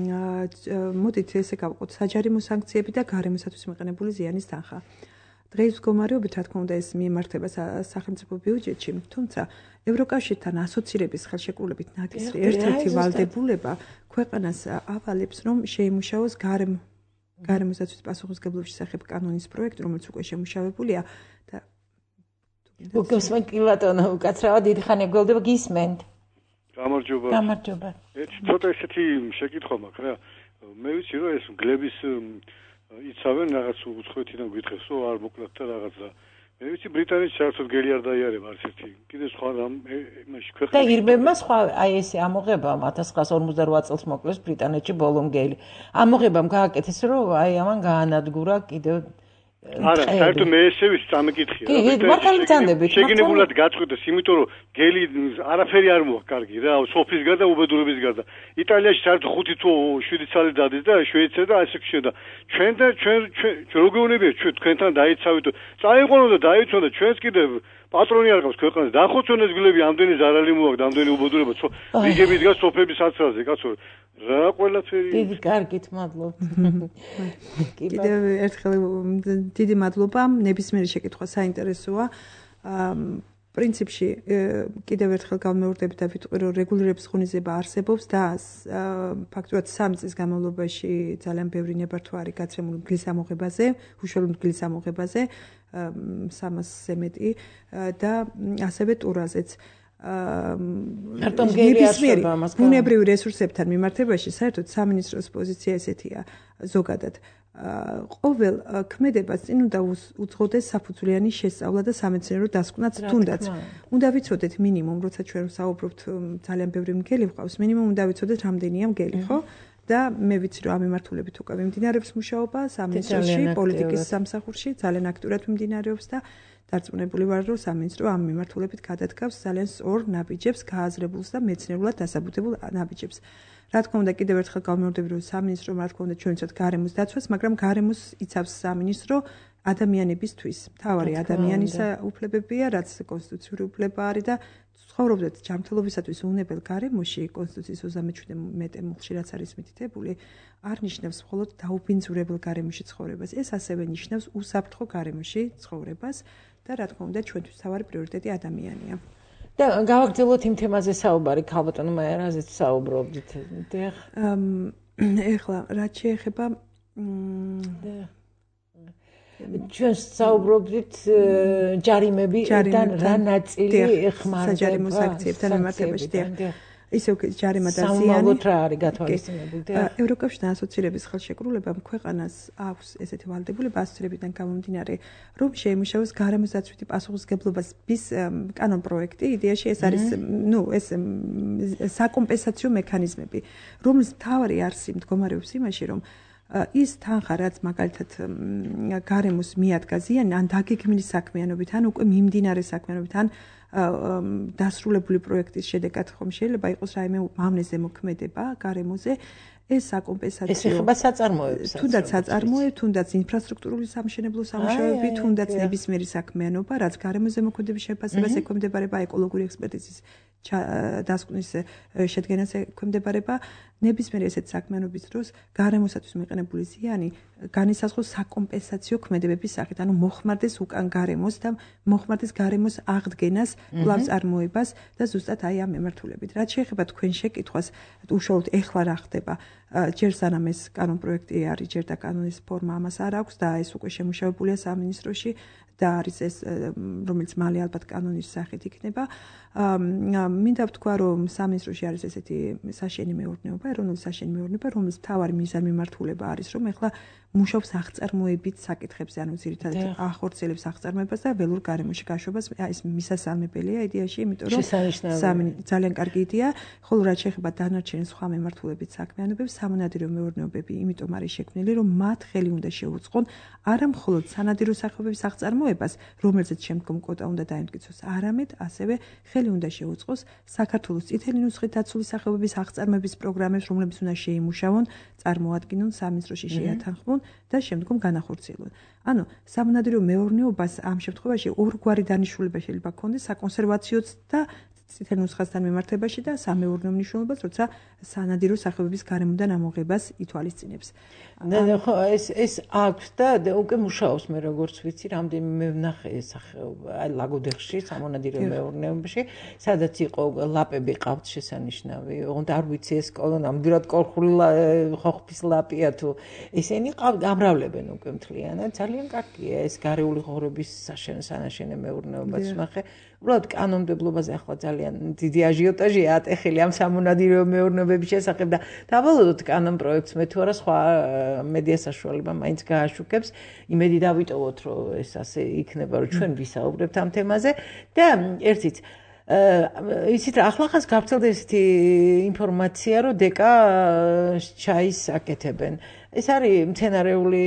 მოდით ესე გავყოთ საჯარიმო სანქციები და გარემოსათვის მიყენებული ზიანის თანხა. დღეს მდგომარეობით რა თქმა უნდა ეს მიემართება სახელმწიფო ბიუჯეტში, თუმცა ევროკავშირთან ასოცირების ხელშეკრულებით ნაკისრი ერთ-ერთი ვალდებულება ქვეყანას ავალებს, რომ შეიმუშაოს გარემო გარემოსათვის პასუხისმგებლობის შესახებ კანონის პროექტი, რომელიც უკვე შემუშავებულია და უგესმენ კი ბატონო, უკაცრავად დიდი ხანი გველდება გისმენთ. გამარჯობა. გამარჯობა. ერთი ცოტა ესეთი შეკითხვა მაქვს რა. მე ვიცი რომ ეს გლების იცავენ რაღაც უცხოეთიდან გითხეს რომ არ მოკლათ და რაღაცა. მე ვიცი ბრიტანეთში საერთოდ გელი არ დაიარება არც ერთი. კიდე სხვა იმაში ქვეყნებში. და ირბებმა სხვა აი ესე ამოღებამ ათას ცხრაას ორმოცდარვა წელს მოკლეს ბრიტანეთში ბოლომ გელი. ამოღებამ გააკეთეს რომ აი ამან გაანადგურა კიდევ არა, საერთოდ მე ესე ვიცი წამეკითხია. კი, მართალი წანდებით. შეგინებულად გაწყვეტეს, იმიტომ რომ გელი არაფერი არ მოაქვს კარგი რა, სოფლის გარდა უბედურების გარდა. იტალიაში საერთოდ ხუთი თუ შვიდი წელი დადის და შვეიცარია და ასე ხდება. ჩვენ და ჩვენ როგორ უნებია ჩვენ თქვენთან დაიცავით, წაიყვანო და დაიცვა და ჩვენს კიდევ პატრონი არ გავს ქვეყანას. დახოცონ ეს გლები, ამდენი ზარალი მოაქვს, ამდენი უბედურება, რიგები დგას სოფების აცრაზე, კაცო. რა ყველაფერი. დიდი კარგით, მადლობთ. კიდევ ერთხელ დიდი მადლობა, ნებისმიერი შეკითხვა საინტერესოა. პრინციპში კიდევ ერთხელ გამეორდებით და ვიტყვი რომ რეგულირების ღონისძიება არსებობს და ფაქტობრივად სამი წლის განმავლობაში ძალიან ბევრი ნებართვა არის გაცემული მგლის ამოღებაზე, უშუალო მგლის ამოღებაზე, სამასზე მეტი და ასევე ტურაზეც. ნებისმიერი ბუნებრივი რესურსებთან მიმართებაში საერთოდ სამინისტროს პოზიცია ესეთია ზოგადად. ყოველ ქმედებას წინ უნდა უძღოდეს საფუძვლიანი შესწავლა და სამეცნიერო დასკვნაც თუნდაც. უნდა ვიცოდეთ მინიმუმ, როცა ჩვენ ვსაუბრობთ ძალიან ბევრი მგელი ვყავს, მინიმუმ უნდა ვიცოდეთ რამდენია მგელი, ხო? და მე ვიცი რომ ამ მიმართულებით უკვე მიმდინარეობს მუშაობა სამინისტროში, პოლიტიკის სამსახურში, ძალიან აქტიურად მიმდინარეობს და დარწმუნებული ვარ რომ სამინისტრო ამ მიმართულებით გადადგავს ძალიან სწორ ნაბიჯებს, გააზრებულს და მეცნიერულად დასაბუთებულ ნაბიჯებს. რა თქმა უნდა, კიდევ ერთხელ გავმეორდები რომ სამინისტრო რა თქმა უნდა ჩვენ ვცოთ გარემოს დაცვას, მაგრამ გარემოს იცავს სამინისტრო ადამიანებისთვის. მთავარი ადამიანის უფლებებია, რაც კონსტიტუციური უფლება არის და ცხოვრობდეთ ჯანმრთელობისათვის უნებელ გარემოში, კონსტიტუციის ოცდამეშვიდე მეტემულში რაც არის მითითებული, არ ნიშნავს მხოლოდ დაუბინძურებელ გარემოში ცხოვრებას. ეს ასევე ნიშნავს უსაფრთხო გარემოში ცხოვრებას და რა თქმა უნდა, ჩვენთვის თავარი პრიორიტეტი ადამიანია. და გავაგრძელოთ იმ თემაზე საუბარი, ქალბატონო, მე რაზეც საუბრობდით. დიახ. ეხლა რაც შეეხება ჩვენ საუბრობდით ჯარიმებიდან რა ნაწილი ხმარდება საჯარიმო სანქციებთან მიმართებაში. ისე ჯარიმა და ზიანი. სამომავლოდ რა არის გათვალისწინებული? ევროკავშირთან ასოცირების ხელშეკრულებამ ქვეყანას აქვს ესეთი ვალდებულება ასოცირებიდან გამომდინარე, რომ შეიმუშაოს გარემოსდაცვითი პასუხისმგებლობის კანონ პროექტი. იდეაში ეს არის, ნუ ეს საკომპენსაციო მექანიზმები, რომლის მთავარი არსი მდგომარეობს იმაში, რომ ის თანხა, რაც მაგალითად გარემოს მიადგა ზიანი, ან დაგეგმილი საქმიანობით, ან უკვე მიმდინარე საქმიანობით, ან დასრულებული პროექტის შედეგად ხომ შეიძლება იყოს რაიმე მავნეზე მოქმედება გარემოზე, ეს საკომპენსაციო. ეს ეხება საწარმოებს. თუნდაც საწარმოებს, თუნდაც ინფრასტრუქტურული სამშენებლო სამუშაოები, თუნდაც ნებისმიერი საქმიანობა, რაც გარემოზე მოქმედების შეფასებას ექვემდებარება, ეკოლოგიური ექსპერტიზის დასკვნის შედგენას ექვემდებარება, ნებისმიერი ესეთ საქმიანობის დროს გარემოსათვის მიყენებული ზიანი განისაზღვროს საკომპენსაციო ქმედებების სახით, ანუ მოხმარდეს უკან გარემოს და მოხმარდეს გარემოს აღდგენას, კვლავ წარმოებას და ზუსტად აი ამ მიმართულებით. რაც შეეხება თქვენ შეკითხვას, უშუალოდ ეხლა რა ხდება, ჯერ სანამ ეს კანონ პროექტი არის, ჯერ და კანონის ფორმა ამას არ აქვს და ეს უკვე შემუშავებულია სამინისტროში და არის ეს რომელიც მალე ალბათ კანონის სახით იქნება. მინდა ვთქვა რომ სამინისტროში არის ესეთი საშენი მეურნეობა, ეროვნული საშენი მეურნეობა, რომლის მთავარი მიზანი მიმართულება არის რომ ეხლა მუშაობს აღწარმოებით საკითხებზე, ანუ ძირითადად ახორციელებს აღწარმოებას და ველურ გარემოში გაშვებას, ეს მისასალმებელია იდეაში, იმიტომ რომ ძალიან კარგი იდეა, ხოლო რაც შეეხება დანარჩენი სხვა მემართულებით საქმიანობებს, სამონადირო მეურნეობები იმიტომ არის შექმნილი, რომ მათ ხელი უნდა შეუწყონ არა მხოლოდ სანადირო სახეობების აღწარმოებას, რომელზეც შემდგომ კვოტა უნდა დაემტკიცოს, არამედ ასევე ხელი უნდა შეუწყოს საქართველოს წითელი ნუსხით დაცული სახეობების აღწარმოების პროგრამებს, რომლებიც უნდა შეიმუშავონ, წარმოადგინონ, სამინისტროში შეათანხმონ და შემდგომ განახორციელონ. ანუ სამონადირო მეურნეობას ამ შემთხვევაში ორგვარი დანიშნულება შეიძლება ჰქონდეს საკონსერვაციოც და წითელ ნუსხასთან მიმართებაში და სამეურნეო მნიშვნელობას, როცა სანადირო სახეობების გარემოდან ამოღებას ითვალისწინებს. ხო, ეს ეს აქვს და უკვე მუშაობს მე როგორც ვიცი, რამდენი მე ვნახე სახეობა, აი ლაგოდეხში, სამონადირო მეურნეობაში, სადაც იყო ლაპები ყავთ შესანიშნავი. ოღონდ არ ვიცი ეს ნამდვილად კოლხური ხოხბის ლაპია თუ ესენი ყავთ, ამრავლებენ უკვე მთლიანად. ძალიან კარგია ეს გარეული ღორების სანაშენე მეურნეობაც ვნახე. უბრალოდ კანონმდებლობაზე ახლა ძალიან დიდი აჟიოტაჟია ატეხილი ამ სამონადირო მეურნეობების შესახებ და დავალოდოთ კანონ პროექტს მე თუ არა სხვა მედია საშუალება მაინც გააშუქებს. იმედი დავიტოვოთ, რომ ეს ასე იქნება, რომ ჩვენ ვისაუბრებთ ამ თემაზე და ერთიც იცით რა, ახლა ხას გავრცელდა ესეთი ინფორმაცია, რომ დეკა ჩაის აკეთებენ. ეს არის მცენარეული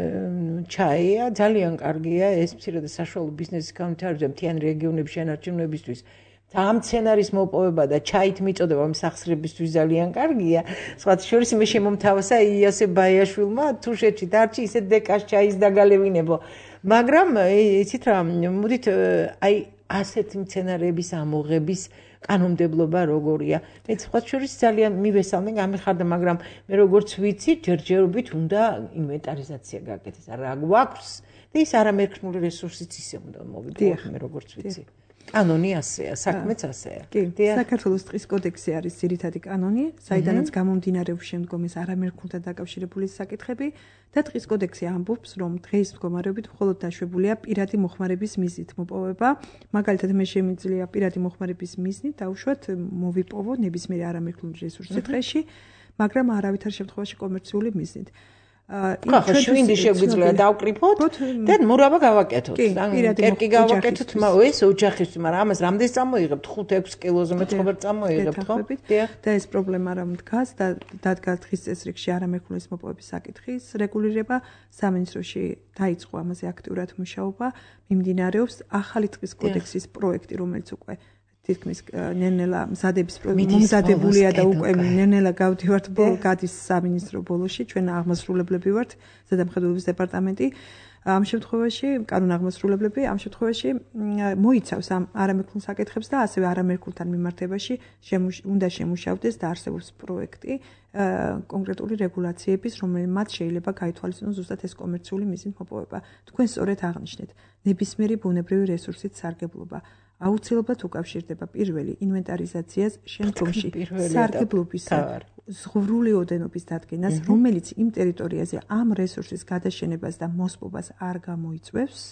ჩაია, ძალიან კარგია, ეს მცირე და საშუალო ბიზნესის განვითარებაზე მთიანი რეგიონების შენარჩუნებისთვის. ამ მცენარის მოპოვება და ჩაით მიწოდება მსახსრებისთვის ძალიან კარგია. სხვათა შორის მე შემომთავაზა იასე ბაიაშვილმა თუშეთში დარჩი ისე დეკას ჩაის დაგალევინებო. მაგრამ იცით რა, მოდით აი ასეთი მცენარეების ამოღების კანონმდებლობა როგორია. მე სხვათა შორის ძალიან მივესალმე გამიხარდა, მაგრამ მე როგორც ვიცი, ჯერჯერობით უნდა ინვენტარიზაცია გაკეთდეს. რა გვაქვს და ის არამერქნული რესურსიც ისე უნდა მოვიდოთ, მე როგორც ვიცი. კანონი ასეა, საქმეც ასეა. კი, საქართველოს ტყის კოდექსი არის ძირითადი კანონი, საიდანაც გამომდინარეობს შემდგომ ეს არამერქნულთან დაკავშირებული საკითხები და ტყის კოდექსი ამბობს, რომ დღის მდგომარეობით მხოლოდ დაშვებულია პირადი მოხმარების მიზნით მოპოვება. მაგალითად, მე შემიძლია პირადი მოხმარების მიზნით დავუშვათ მოვიპოვო ნებისმიერი არამერქნული რესურსი ტყეში, მაგრამ არავითარ შემთხვევაში კომერციული მიზნით. ხო, შვინდი შეგვიძლია დავკრიფოთ და მურავა გავაკეთოთ. კერკი გავაკეთოთ, ეს ოჯახისთვის, მაგრამ ამას რამდენს წამოიღებთ? ხუთ ექვს კილოზე მეცხოვერ წამოიღებთ, ხო? და ეს პრობლემა რა მდგას და დადგა დღის წესრიგში არამერქნულის მოპოვების საკითხის რეგულირება, სამინისტროში დაიწყო ამაზე აქტიურად მუშაობა, მიმდინარეობს ახალი ტყის კოდექსის პროექტი, რომელიც უკვე თითქმის ნენელა მზადების მომზადებულია და უკვე ნენელა გავდივართ გადის სამინისტრო ბოლოში, ჩვენ აღმასრულებლები ვართ, ზედამხედველობის დეპარტამენტი. ამ შემთხვევაში კანონაღმასრულებლები ამ შემთხვევაში მოიცავს ამ არამერქნულ საკითხებს და ასევე არამერქულთან მიმართებაში უნდა შემუშავდეს და არსებობს პროექტი კონკრეტული რეგულაციების, რომელმაც შეიძლება გაითვალისწინოს ზუსტად ეს კომერციული მიზნით მოპოვება. თქვენ სწორედ აღნიშნეთ, ნებისმიერი ბუნებრივი რესურსით სარგებლობა აუცილებლად უკავშირდება პირველი ინვენტარიზაციას, შემდგომში სარგებლობისა, ზღვრული ოდენობის დადგენას, რომელიც იმ ტერიტორიაზე ამ რესურსის გადაშენებას და მოსპობას არ გამოიწვევს.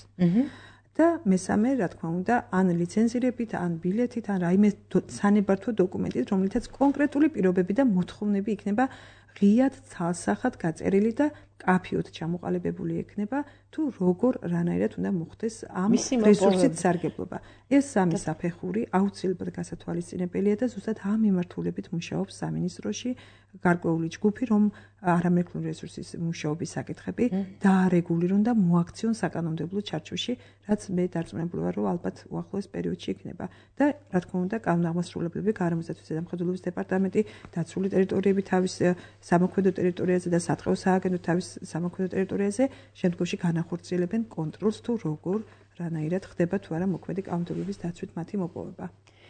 და მესამე, რა თქმა უნდა, ან ლიცენზირებით, ან ბილეთით, ან რაიმე სანებართვო დოკუმენტით, რომელთაც კონკრეტული პირობები და მოთხოვნები იქნება ღიად ცალსახად გაწერილი და კაფიოდ ჩამოყალიბებული იქნება, თუ როგორ რანაირად უნდა მოხდეს ამ რესურსით სარგებლობა. ეს სამი საფეხური აუცილებლად გასათვალისწინებელია და ზუსტად ამ მიმართულებით მუშაობს სამინისტროში გარკვეული ჯგუფი, რომ არამერქნული რესურსის მუშაობის საკითხები დაარეგულირონ და მოაქციონ საკანონმდებლო ჩარჩოში, რაც მე დარწმუნებული ვარ, რომ ალბათ უახლოეს პერიოდში იქნება. და რა თქმა უნდა, კანონაღმასრულებლები, გარემოსდაცვის ზედამხედველობის დეპარტამენტი, დაცული ტერიტორიები თავის სამოქმედო ტერიტორიაზე და სატყეო სააგენტო თავის სამოქმედო ტერიტორიაზე შემდგომში განახორციელებენ კონტროლს, თუ როგორ რანაირად ხდება თუ არა მოქმედი კანონმდებლობის დაცვით მათი მოპოვება.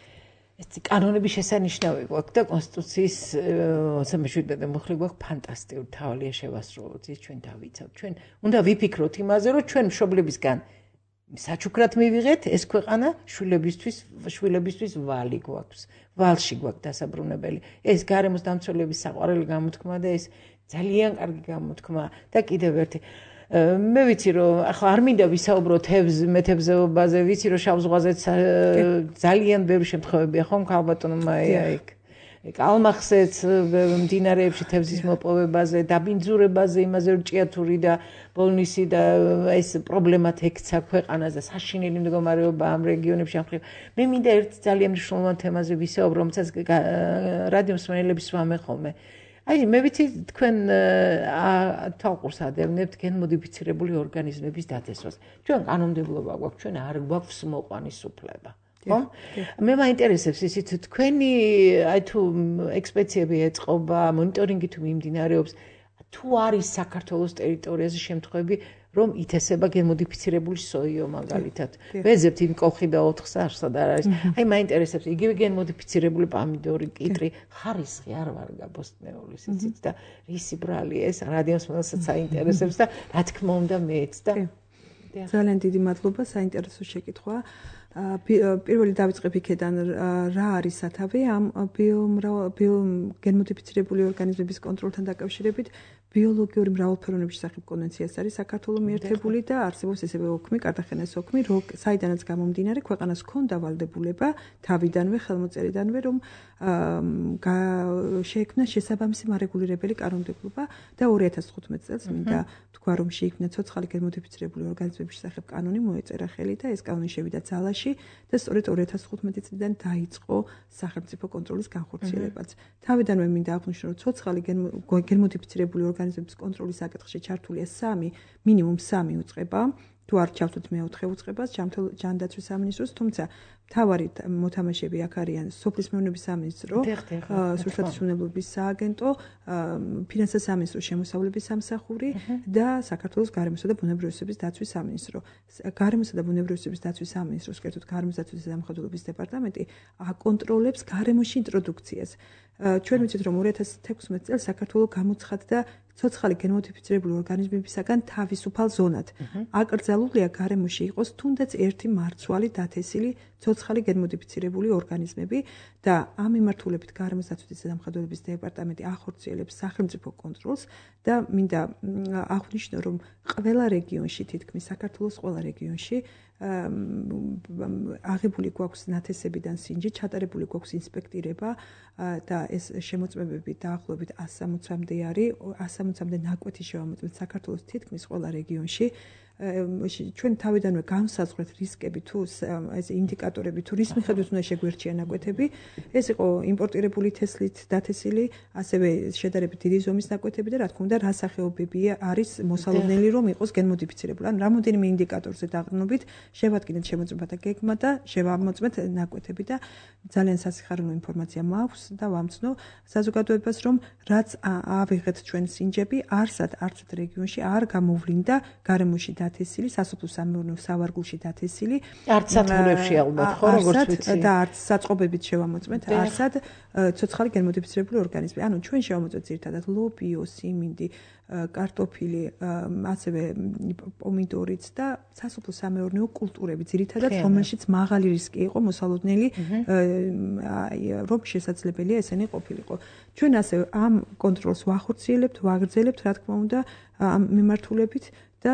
ეს კანონები შესანიშნავი გვაქვს და კონსტიტუციის ოცდამეშვიდე მოდელი მუხლი გვაქვს ფანტასტიკური, თავალია შევასრულოთ, ის ჩვენ დავიცავთ. ჩვენ უნდა ვიფიქროთ იმაზე, რომ ჩვენ მშობლებისგან საჩუქრად მივიღეთ ეს ქვეყანა, შვილებისთვის, შვილებისთვის ვალი გვაქვს. ვალში გვაქვს დასაბრუნებელი. ეს გარემოს დამცველების საყვარელი გამოთქმა და ეს ძალიან კარგი გამოთქმა და კიდევ ერთი მე ვიცი რომ ახლა არ მინდა ვისაუბრო თევზ მეთევზეობაზე, ვიცი რომ შავ ზღვაზე ძალიან ბევრი შემთხვევებია ხომ ქალბატონო მაია იქ კალმახსეც მდინარეებში თევზის მოპოვებაზე, დაბინძურებაზე, იმაზე რომ ჭიათური და ბოლნისი და ეს პრობლემათ ექცა ქვეყანას და საშინელი მდგომარეობა ამ რეგიონებში ამ ხრივ. მე მინდა ერთ ძალიან მნიშვნელოვან თემაზე ვისაუბრო, რომელსაც რადიო მსმენელებს ვამე ხოლმე. აი, მე ვიცი თქვენ თვალყურს ადევნებთ გენმოდიფიცირებული ორგანიზმების დათესვას. ჩვენ კანონმდებლობა გვაქვს, ჩვენ არ გვაქვს მოყვანისუფლება. ხო? მე მაინტერესებს ისიც თქვენი აი თუ ექსპედიციები ეწყობა, მონიტორინგი თუ მიმდინარეობს, თუ არის საქართველოს ტერიტორიაზე შემთხვევები, რომ ითესება გენმოდიფიცირებული სოიო მაგალითად. ვეძებთ იმ კოლხი და ოთხს არსად არ არის. აი მაინტერესებს იგივე გენმოდიფიცირებული პამიდორი, კიტრი, ხარისხი არ ვარგა ბოსტნეულის იცით და რისი ბრალი ეს რადიოს მოსაცაც აინტერესებს და რა თქმა უნდა მეც და ძალიან დიდი მადლობა, საინტერესო შეკითხვა. პირველი დავიწყებ იქედან რა არის სათავე ამ გენმოდიფიცირებული ორგანიზმების კონტროლთან დაკავშირებით. ბიოლოგიური მრავალფეროვნების შესახებ კონვენციას არის საქართველოს მიერთებული და არსებობს ესევე ოქმი, კარტახენის ოქმი, საიდანაც გამომდინარე ქვეყანას ჰქონდა ვალდებულება თავიდანვე, ხელმოწერიდანვე, რომ შეექმნა შესაბამისი მარეგულირებელი კანონმდებლობა და ორი ათას თხუთმეტ წელს მინდა თქვა, რომ შეიქმნა ცოცხალი გენმოდიფიცირებული ორგანიზმების შესახებ კანონი, მოეწერა ხელი და ეს კანონი შევიდა ძალაში და სწორედ ორი ათას თხუთმეტი წლიდან დაიწყო სახელმწიფო კონტროლის განხორციელებაც. თავიდანვე მინდა აღვნიშნო, რომ ცოცხალი გენმოდიფიცირებული ორგანიზმების კონტროლის საკითხში ჩართულია სამი, მინიმუმ სამი უწყება. თუ არ ჩავთვით მეოთხე უწყებას, ჯანდაცვის სამინისტროს, თუმცა მთავარი მოთამაშეები აქ არიან სოფლის მეურნეობის სამინისტრო, სურსათის უნებლობის სააგენტო, ფინანსთა სამინისტრო, შემოსავლების სამსახური და საქართველოს გარემოსა და ბუნებრივი დაცვის სამინისტრო. გარემოსა და ბუნებრივი დაცვის სამინისტროს, კერძოდ გარემოს დაცვის და დამხმარებლობის დეპარტამენტი აკონტროლებს გარემოში ინტროდუქციას. ჩვენ ვიცით, რომ ორი ათას თექვსმეტ წელს საქართველოს გამოცხადდა ცოცხალი გენმოდიფიცირებული ორგანიზმებისაგან თავისუფალ ზონად. აკრძალულია გარემოში იყოს თუნდაც ერთი მარცვალი დათესილი ცოცხალი გენმოდიფიცირებული ორგანიზმები და ამ მიმართულებით გარემოს დაცვის და დამხმარებლობის დეპარტამენტი ახორციელებს სახელმწიფო კონტროლს და მინდა აღვნიშნო, რომ ყველა რეგიონში, თითქმის საქართველოს ყველა რეგიონში აღებული გვაქვს ნათესებიდან სინჯი, ჩატარებული გვაქვს ინსპექტირება და ეს შემოწმებები დაახლოებით ას სამოცამდე არის, ას სამოცამდე ნაკვეთი შევამოწმეთ საქართველოს თითქმის ყველა რეგიონში. ჩვენ თავიდანვე განსაზღვრეთ რისკები თუ ეს ინდიკატორები თუ რის მიხედვით უნდა შეგვერჩია ნაკვეთები. ეს იყო იმპორტირებული თესლით დათესილი, ასევე შედარებით დიდი ზომის ნაკვეთები და რა თქმა უნდა რა სახეობები არის მოსალოდნელი რომ იყოს გენმოდიფიცირებული. ან რამოდენიმე ინდიკატორზე დაყრდნობით შევადგინეთ შემოწმებათა გეგმა და შევამოწმეთ ნაკვეთები და ძალიან სასიხარულო ინფორმაცია მაქვს და ვამცნო საზოგადოებას, რომ რაც ავიღეთ ჩვენ სინჯები, არსად არც ერთ რეგიონში არ გამოვლინდა გარემოში დათესილი, სასოფლო სამეურნეო სავარგულში დათესილი, არც სათბურებში ალბათ, ხო, როგორც ვიცი. და არც საწყობებით შევამოწმეთ, არსად ცოცხალი გენმოდიფიცირებული ორგანიზმი. ანუ ჩვენ შევამოწმეთ ძირითადად ლობიო, სიმინდი, კარტოფილი, ასევე პომიდორიც და სასოფლო სამეურნეო კულტურები, ძირითადად რომელშიც მაღალი რისკი იყო მოსალოდნელი, რომ შესაძლებელია ესენი ყოფილიყო. ჩვენ ასევე ამ კონტროლს ვახორციელებთ, ვაგრძელებთ, რა თქმა უნდა, ამ მიმართულებით და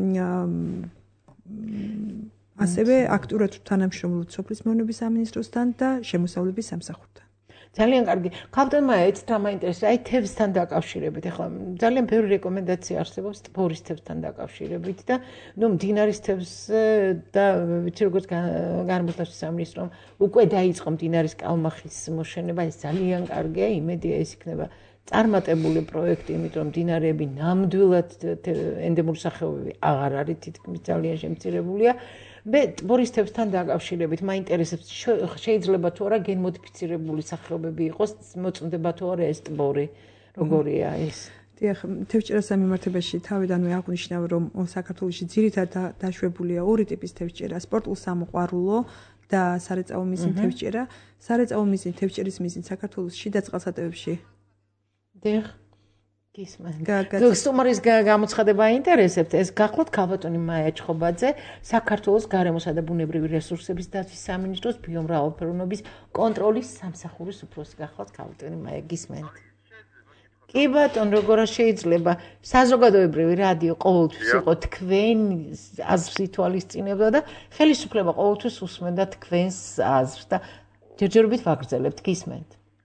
ასევე აქტიურად თანამშრომლობთ სოფლის მეურნეობის სამინისტროსთან და შემოსავლების სამსახურთან. ძალიან კარგი. ქავტონმა ეც თამაინტერესებს, აი თევზთან დაკავშირებით. ახლა ძალიან ბევრი რეკომენდაცია არსებობს ტბორის თევზთან დაკავშირებით და ნუ მდინარის თევზ და ვიცი როგორც გარემოს დაცვის სამინისტრომ უკვე დაიწყო მდინარის კალმახის მოშენება, ეს ძალიან კარგია, იმედია ეს იქნება წარმატებული პროექტი, იმიტომ რომ მდინარეები ნამდვილად ენდემური სახეობები აღარ არის, თითქმის ძალიან შემცირებულია. მე ტბორის თევზთან დაკავშირებით მაინტერესებს, შეიძლება თუ არა გენმოდიფიცირებული სახეობები იყოს, მოწმდება თუ არა ეს ტბორი, როგორია ეს? დიახ, თევზჭერას მიმართებაში თავიდანვე აღვნიშნავ, რომ საქართველოში ძირითადად დაშვებულია ორი ტიპის თევზჭერა, სპორტულ-სამოყვარულო და სარეწაო მიზნით თევზჭერა. სარეწაო მიზნით თევზჭერის მიზნით საქართველოს შიდა წყალსატევებში დიახ, გისმენთ. სტუმრის გამოცხადება აინტერესებთ, ეს გახლავთ ქალბატონი მაია ჩხობაძე, საქართველოს გარემოსა და ბუნებრივი რესურსების დაცვის სამინისტროს ბიომრავალფეროვნების კონტროლის სამსახურის უფროსი გახლავთ ქალბატონი მაია, გისმენთ. კი ბატონ, როგორ შეიძლება საზოგადოებრივი რადიო ყოველთვის იყო თქვენ აზრს ითვალისწინებდა და ხელისუფლება ყოველთვის უსმენდა თქვენს აზრს და ჯერჯერობით ვაგრძელებთ, გისმენთ.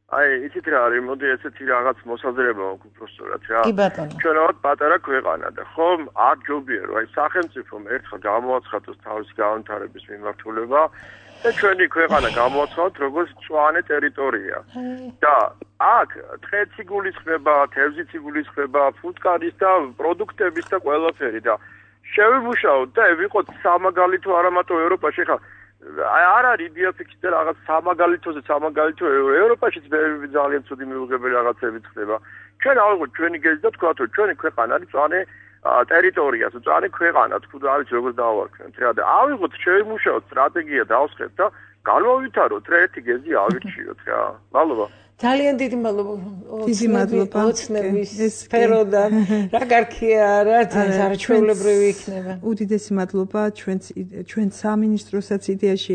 აი, იცით რა არის, მოდი ესეთი რაღაც მოსაზრება მაქვს უბრალოდ რა. კი ბატონო. ჩვენავთ პატარა ქვეყანა და ხომ არ ჯობია რომ აი სახელმწიფომ ერთხელ გამოაცხადოს თავისი განვითარების მიმართულება და ჩვენი ქვეყანა გამოაცხადოთ როგორც მწვანე ტერიტორია. და აქ ტყეცი გულისხმება, თევზიც გულისხმება, ფუტკარის და პროდუქტების და ყველაფერი და შევიმუშაოთ და ვიყოთ სამაგალითო არა მარტო ევროპაში ხა არ არის იდეა ფიქსი და რაღაც სამაგალითოზე სამაგალითო ევროპაშიც ძალიან ცუდი მიუღებელი რაღაცები ხდება. ჩვენ ავიღოთ ჩვენი გეზი და თქვათ რომ ჩვენი ქვეყანა არის მწვანე ტერიტორია, მწვანე ქვეყანა, თქვა არის როგორც დავარქმევთ რა და ავიღოთ შევიმუშაოთ სტრატეგია დავსხეთ და განვავითაროთ რა ერთი გეზი ავირჩიოთ რა. მადლობა. ძალიან დიდი მადლობა. დიდი მადლობა. ოცნების სფეროდან რა გარქია რა არაჩვეულებრივი იქნება. უდიდესი მადლობა ჩვენც ჩვენ სამინისტროსაც იდეაში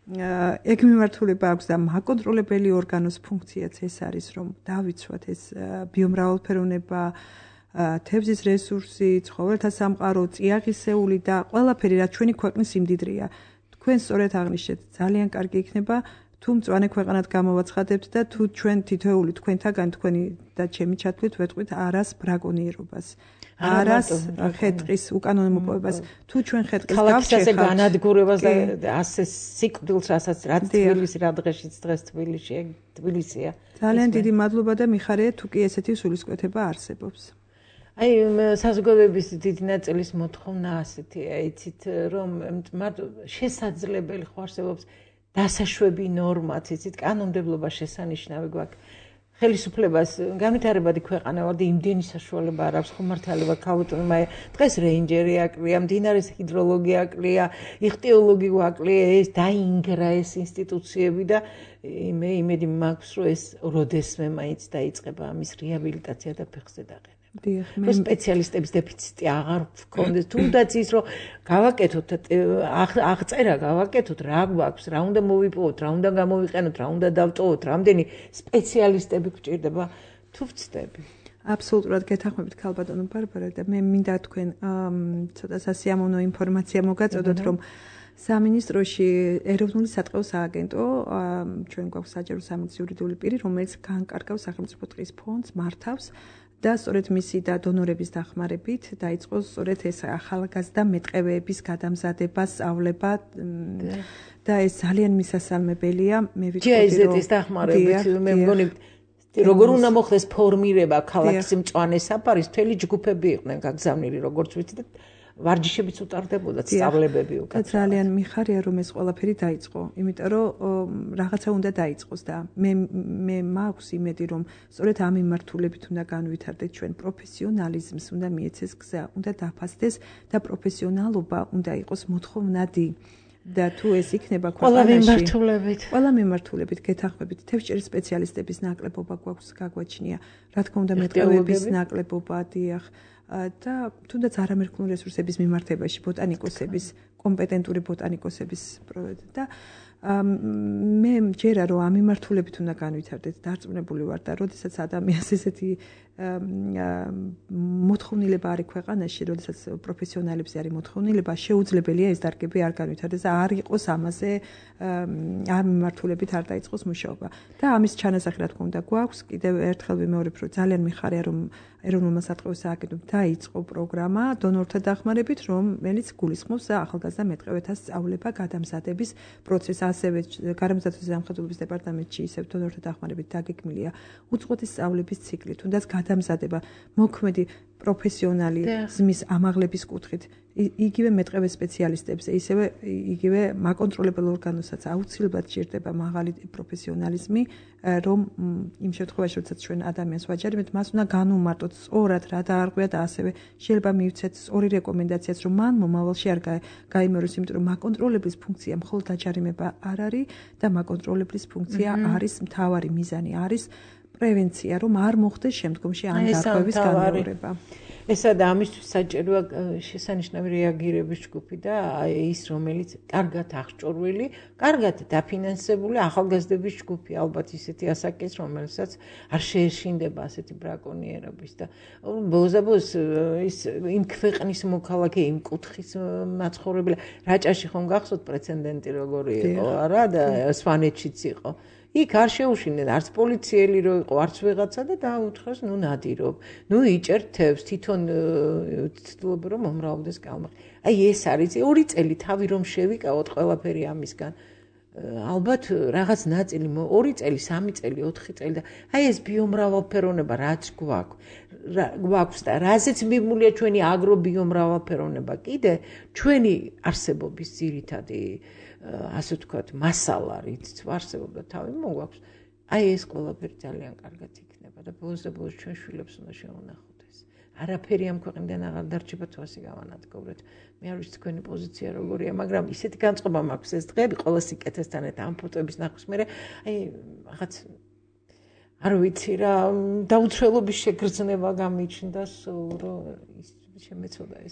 ეგ მიმართულება აქვს და მაკონტროლებელი ორგანოს ფუნქციაც ეს არის რომ დავიცვათ ეს ბიომრავალფეროვნება, თევზის რესურსი, ცხოველთა სამყარო, წიაღისეული და ყველაფერი რაც ჩვენი ქვეყნის სიმდიდრეა. თქვენ სწორედ აღნიშნეთ, ძალიან კარგი იქნება თუ მწვანე ქვეყანად გამოვაცხადებთ და თუ ჩვენ თითოეული თქვენთაგან თქვენი და ჩემი ჩათვლით ვეტყვით არას ბრაკონიერობას. არას ხეტყის უკანონო მოპოვებას. თუ ჩვენ ხეტყის გავშეხავთ ქალაქის განადგურებას და ასე სიკვდილს, რასაც რაც თბილისი რა დღეშიც დღეს თბილისში, თბილისია. ძალიან დიდი მადლობა და მიხარია თუ კი ესეთი სულისკვეთება არსებობს. აი საზოგადოების დიდი ნაწილის მოთხოვნა ასეთია, იცით რომ მარტო შესაძლებელი ხო არსებობს დასაშვები ნორმაც, იცით, კანონმდებლობა შესანიშნავი გვაქვს. ხელისუფლებას განვითარებადი ქვეყანა ვარ და იმდენი საშუალება არ აქვს, ხომ მართალი ვარ ქალბატონო, დღეს რეინჯერი აკლია, მდინარის ჰიდროლოგი აკლია, იხტიოლოგი აკლია, ეს დაინგრა ეს ინსტიტუციები და მე იმედი მაქვს, რომ ეს როდესმე მაინც დაიწყება ამის რეაბილიტაცია და ფეხზე დაყენება. რომ სპეციალისტების დეფიციტი აღარ გქონდეს, თუნდაც ის რომ გავაკეთოთ აღწერა გავაკეთოთ რა გვაქვს, რა უნდა მოვიპოვოთ, რა უნდა გამოვიყენოთ, რა უნდა დავტოვოთ, რამდენი სპეციალისტები გვჭირდება თუ ვწდები. აბსოლუტურად გეთანხმებით ქალბატონო ბარბარა და მე მინდა თქვენ ცოტა სასიამოვნო ინფორმაცია მოგაწოდოთ რომ სამინისტროში ეროვნული სატყეო სააგენტო ჩვენ გვაქვს საჯარო სამართლის იურიდიული პირი რომელიც განკარგავს სახელმწიფო ტყის ფონდს მართავს და სწორედ მისი და დონორების დახმარებით დაიწყო სწორედ ეს ახალგაზრდა მეტყევეების გადამზადება, სწავლება და ეს ძალიან მისასალმებელია. მე ვიტყოდი რომ ჯეიზეთის დახმარებით მე მგონი როგორ უნდა მოხდეს ფორმირება ქალაქის მწვანე საფარის მთელი ჯგუფები იყვნენ გაგზავნილი როგორც ვიცი და ვარჯიშებიც უტარდებოდა სწავლებები უკან. ძალიან მიხარია რომ ეს ყველაფერი დაიწყო, იმიტომ რომ რაღაცა უნდა დაიწყოს და მე მე მაქვს იმედი რომ სწორედ ამ მიმართულებით უნდა განვითარდეთ ჩვენ პროფესიონალიზმს უნდა მიეცეს გზა, უნდა დაფასდეს და პროფესიონალობა უნდა იყოს მოთხოვნადი. და თუ ეს იქნება ყველა მიმართულებით ყველა მიმართულებით გეთანხმებით თევზჭერის სპეციალისტების ნაკლებობა გვაქვს გაგვაჩნია რა თქმა უნდა მეტყევების ნაკლებობა დიახ და თუნდაც არამერქნული რესურსების მიმართებაში ბოტანიკოსების კომპეტენტური ბოტანიკოსების და მე მჯერა რომ ამ მიმართულებით უნდა განვითარდეთ დარწმუნებული ვარ და როდესაც ადამიანს ესეთი მოთხოვნილება არის ქვეყანაში, როდესაც პროფესიონალებს არის მოთხოვნილება, შეუძლებელია ეს დარგები არ განვითარდეს და არ იყოს ამაზე ამ მიმართულებით არ დაიწყოს მუშაობა. და ამის ჩანასახი რა თქმა უნდა გვაქვს, კიდევ ერთხელ ვიმეორებ, რომ ძალიან მიხარია, რომ ეროვნულმა სატყეო სააგენტომ დაიწყო პროგრამა დონორთა დახმარებით, რომელიც გულისხმობს ახალგაზრდა მეტყევეთა სწავლება, გადამზადების პროცესს, ასევე გარემოსდაცვის ზამთრობის დეპარტამენტში ისევ დონორთა დახმარებით დაგეგმილია უწყვეტი სწავლების ციკლი, თუნდაც გადამზადება მოქმედი პროფესიონალი ზმის ამაღლების კუთხით იგივე მეტყევე სპეციალისტებს ისევე იგივე მაკონტროლებელ ორგანოსაც აუცილებლად ჭირდება მაღალი პროფესიონალიზმი რომ იმ შემთხვევაში როდესაც ჩვენ ადამიანს ვაჯერებთ მას უნდა განუმარტოთ სწორად რა დაარღვია და ასევე შეიძლება მივცეთ სწორი რეკომენდაციაც რომ მან მომავალში არ გაიმეოროს იმიტომ რომ მაკონტროლებლის ფუნქცია მხოლოდ დაჯარიმება არ არის და მაკონტროლებლის ფუნქცია არის მთავარი მიზანი არის პრევენცია, რომ არ მოხდეს შემდგომში ამ დარღვევის განმეორება. ესა და ამისთვის საჭიროა შესანიშნავი რეაგირების ჯგუფი და ის რომელიც კარგად აღჭურვილი, კარგად დაფინანსებული ახალგაზრდების ჯგუფი, ალბათ ისეთი ასაკის, რომელსაც არ შეეშინდება ასეთი ბრაკონიერების და ბოზაბოს ის იმ ქვეყნის მოქალაქე, იმ კუთხის მაცხოვრებელი, რაჭაში ხომ გახსოვთ პრეცედენტი როგორი იყო, არა და სვანეთშიც იყო. იქ არ შეუშინდნენ არც პოლიციელი რო იყო, არც ვიღაცა და დაუთხეს, ნუ ნადირობ. ნუ იჭერ თევზს, თვითონ ცდილობ რომ მომრავლდეს კალმახი. აი ეს არის ორი წელი თავი რომ შევიკავოთ ყველაფერი ამისგან. ალბათ რაღაც ნაწილი ორი წელი, სამი წელი, ოთხი წელი და აი ეს ბიომრავალფეროვნება რაც გვაქვს. გვაქვს და რაზეც მიმულია ჩვენი აგრობიომრავალფეროვნება კიდე ჩვენი არსებობის ძირითადი ასე ვთქვათ მასალა რითიც ვარსებობდა თავი მოგვაქვს აი ეს ყველაფერი ძალიან კარგად იქნება და ბოლოს და ბოლოს ჩვენ შვილებს უნდა შევუნახოთ ეს არაფერი ამ ქვეყნიდან აღარ დარჩება თუ ასე გავანადგურეთ მე არ ვიცი თქვენი პოზიცია როგორია მაგრამ ისეთი განწყობა მაქვს ეს დღეები ყველა სიკეთესთან ერთად ამ ფოტოების ნახვის მერე აი რაღაც არ ვიცი რა დაუცველობის შეგრძნება გამიჩნდა სულ რომ ის შემეცოდა ეს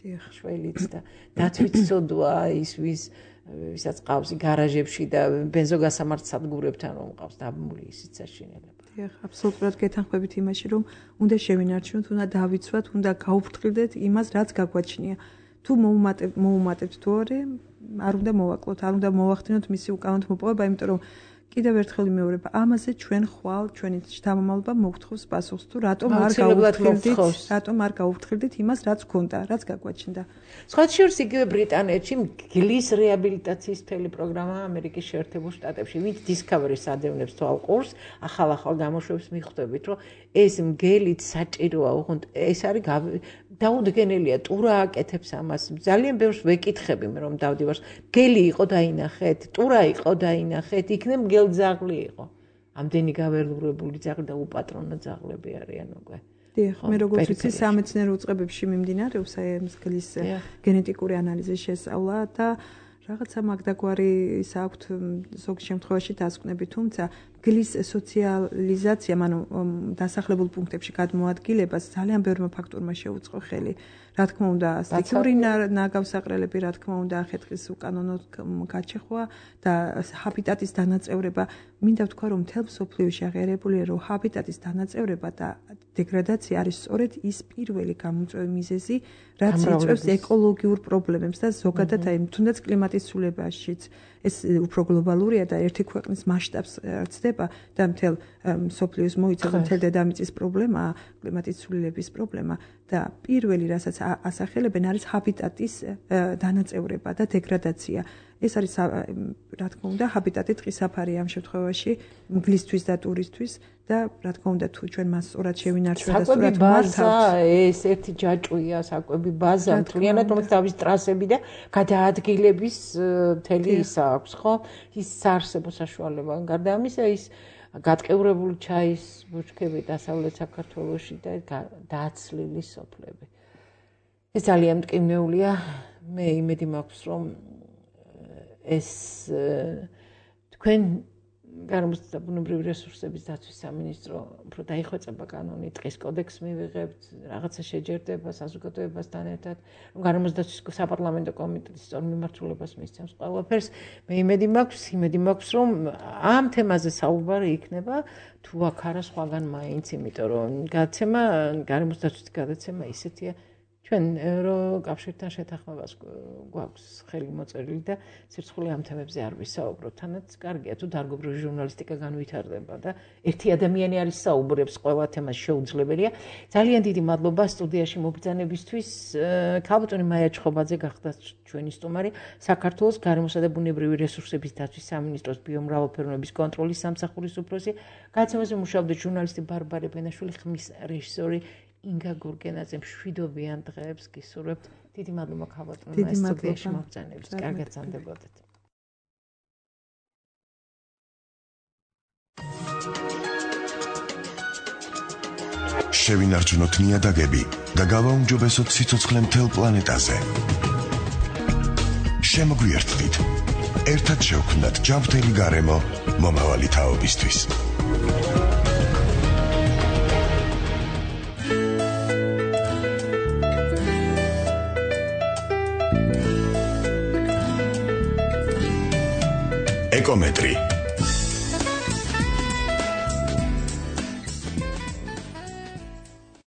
შველიც და დათვით ცოდვა ის ვის ვისაც ყავს გარაჟებში და ბენზოგასამართ სადგურებთან რომ ყავს დაბმული ისიც საშინელება. დიახ, აბსოლუტურად გეთანხმებით იმაში რომ უნდა შევინარჩუნოთ, უნდა დავიცვათ, უნდა გაუფრთხილდეთ იმას რაც გაგვაჩნია. თუ მოუმატებთ თუ არა, არ უნდა მოვაკლოთ, არ უნდა მოვახდინოთ მისი უკანონო მოპოვება, იმიტომ რომ კიდევ ერთხელ იმეორებ, ამაზე ჩვენ ხვალ ჩვენი შთამომავლობა მოგთხოვს პასუხს თუ რატომ არ გაუფრთხილდით, რატომ არ გაუფრთხილდით იმას, რაც გქონდა, რაც გაგვაჩნდა. სხვა შორის იგივე ბრიტანეთში გლის რეაბილიტაციის მთელი პროგრამა ამერიკის შეერთებულ შტატებში, ვინც Discovery-ს ადევნებს თვალყურს, ახალ-ახალ გამოშვებს მიხვდებით, რომ ეს მგელით საჭიროა, უღონდ ეს არის დაუდგენელია, ტურა აკეთებს ამას. ძალიან ბევრს ვეკითხები მე რომ დავდივარს. მგელი იყო დაინახეთ, ტურა იყო დაინახეთ, იქნებ მგელძაღლი იყო. ამდენი გაველურებული ძაღლი და უპატრონო ძაღლები არიან უკვე. დიახ, მე როგორც ვიცი, სამეცნიერო უწყებებში მიმდინარეობს აი ეს მგლის გენეტიკური ანალიზის შესწავლა და რაღაცა მაგდაგვარი ის აქვთ ზოგ შემთხვევაში დასკვნები, თუმცა მგლის სოციალიზაცია, ანუ დასახლებულ პუნქტებში გადმოადგილებას ძალიან ბევრმა ფაქტორმა შეუწყო ხელი. Რა თქმა უნდა, სტიქიური ნაგავსაყრელები, რა თქმა უნდა, ახეთხის უკანონო გაჩეხვა და ჰაბიტატის დანაწევრება. მინდა ვთქვა, რომ მთელ მსოფლიოში აღიარებულია, რომ ჰაბიტატის დანაწევრება და დეგრადაცია არის სწორედ ის პირველი გამომწვევი მიზეზი, რაც იწვევს ეკოლოგიურ პრობლემებს და ზოგადად აი თუნდაც კლიმატის ცვლილებაშიც ეს უფრო გლობალურია და ერთი ქვეყნის მასშტაბს ცდება და მთელ მსოფლიოს მოიცავს მთელ დედამიწის პრობლემაა, კლიმატის ცვლილების პრობლემა და პირველი რასაც ასახელებენ არის ჰაბიტატის დანაწევრება და დეგრადაცია. ეს არის რა თქმა უნდა ჰაბიტატი ტყისაფარი ამ შემთხვევაში მგლისთვის და ტურისთვის და რა თქმა უნდა თუ ჩვენ მას სწორად შევინარჩუნებთ და სწორად მართავთ ეს ერთი ჯაჭვია საკვები ბაზა მთლიანად რომელიც თავის ტრასები და გადაადგილების მთელი ის აქვს ხო ის საარსებო საშუალება გარდა ამისა ის გატყეურებული ჩაის ბუჩქები დასავლეთ საქართველოში და დაცლილი სოფლები ეს ძალიან მტკივნეულია მე იმედი მაქვს რომ ეს თქვენ გარემოსა და ბუნებრივი რესურსების დაცვის სამინისტრო უფრო დაიხვეწება კანონი ტყის კოდექს მივიღებთ რაღაცა შეჯერდება საზოგადოებასთან ერთად რომ გარემოს დაცვის საპარლამენტო კომიტეტის სწორ მიმართულებას მისცემს ყველაფერს მე იმედი მაქვს იმედი მაქვს რომ ამ თემაზე საუბარი იქნება თუ აქ არა სხვაგან მაინც იმიტომ რომ გადაცემა გარემოს დაცვის გადაცემა ისეთია ჩვენ ევროკავშირთან შეთანხმებას გვაქვს ხელი მოწერილი და სირცხული ამ თემებზე არ ვისაუბროთ. თანაც კარგია თუ დარგობრივი ჟურნალისტიკა განვითარდება და ერთი ადამიანი არის საუბრებს ყველა თემას შეუძლებელია. ძალიან დიდი მადლობა სტუდიაში მობრძანებისთვის. ქალბატონი მაია ჩხობაძე გახდა ჩვენი სტუმარი საქართველოს გარემოსა და ბუნებრივი რესურსების დაცვის სამინისტროს ბიომრავალფეროვნების კონტროლის სამსახურის უფროსი. გადაცემაზე მუშაობდა ჟურნალისტი ბარბარე ბენაშვილი, ხმის რეჟისორი ინგა გურგენაძე მშვიდობიან დღეებს გისურვებთ. დიდი მადლობა ქალბატონმა სტუდიაში მობრძანებისთვის. კარგად ზამდებოდეთ. შევინარჩუნოთ ნიადაგები და გავაუმჯობესოთ სიცოცხლე მთელ პლანეტაზე. შემოგვიერთდით. ერთად შევქმნათ ჯანმრთელი გარემო მომავალი თაობისთვის. ეკომეტრი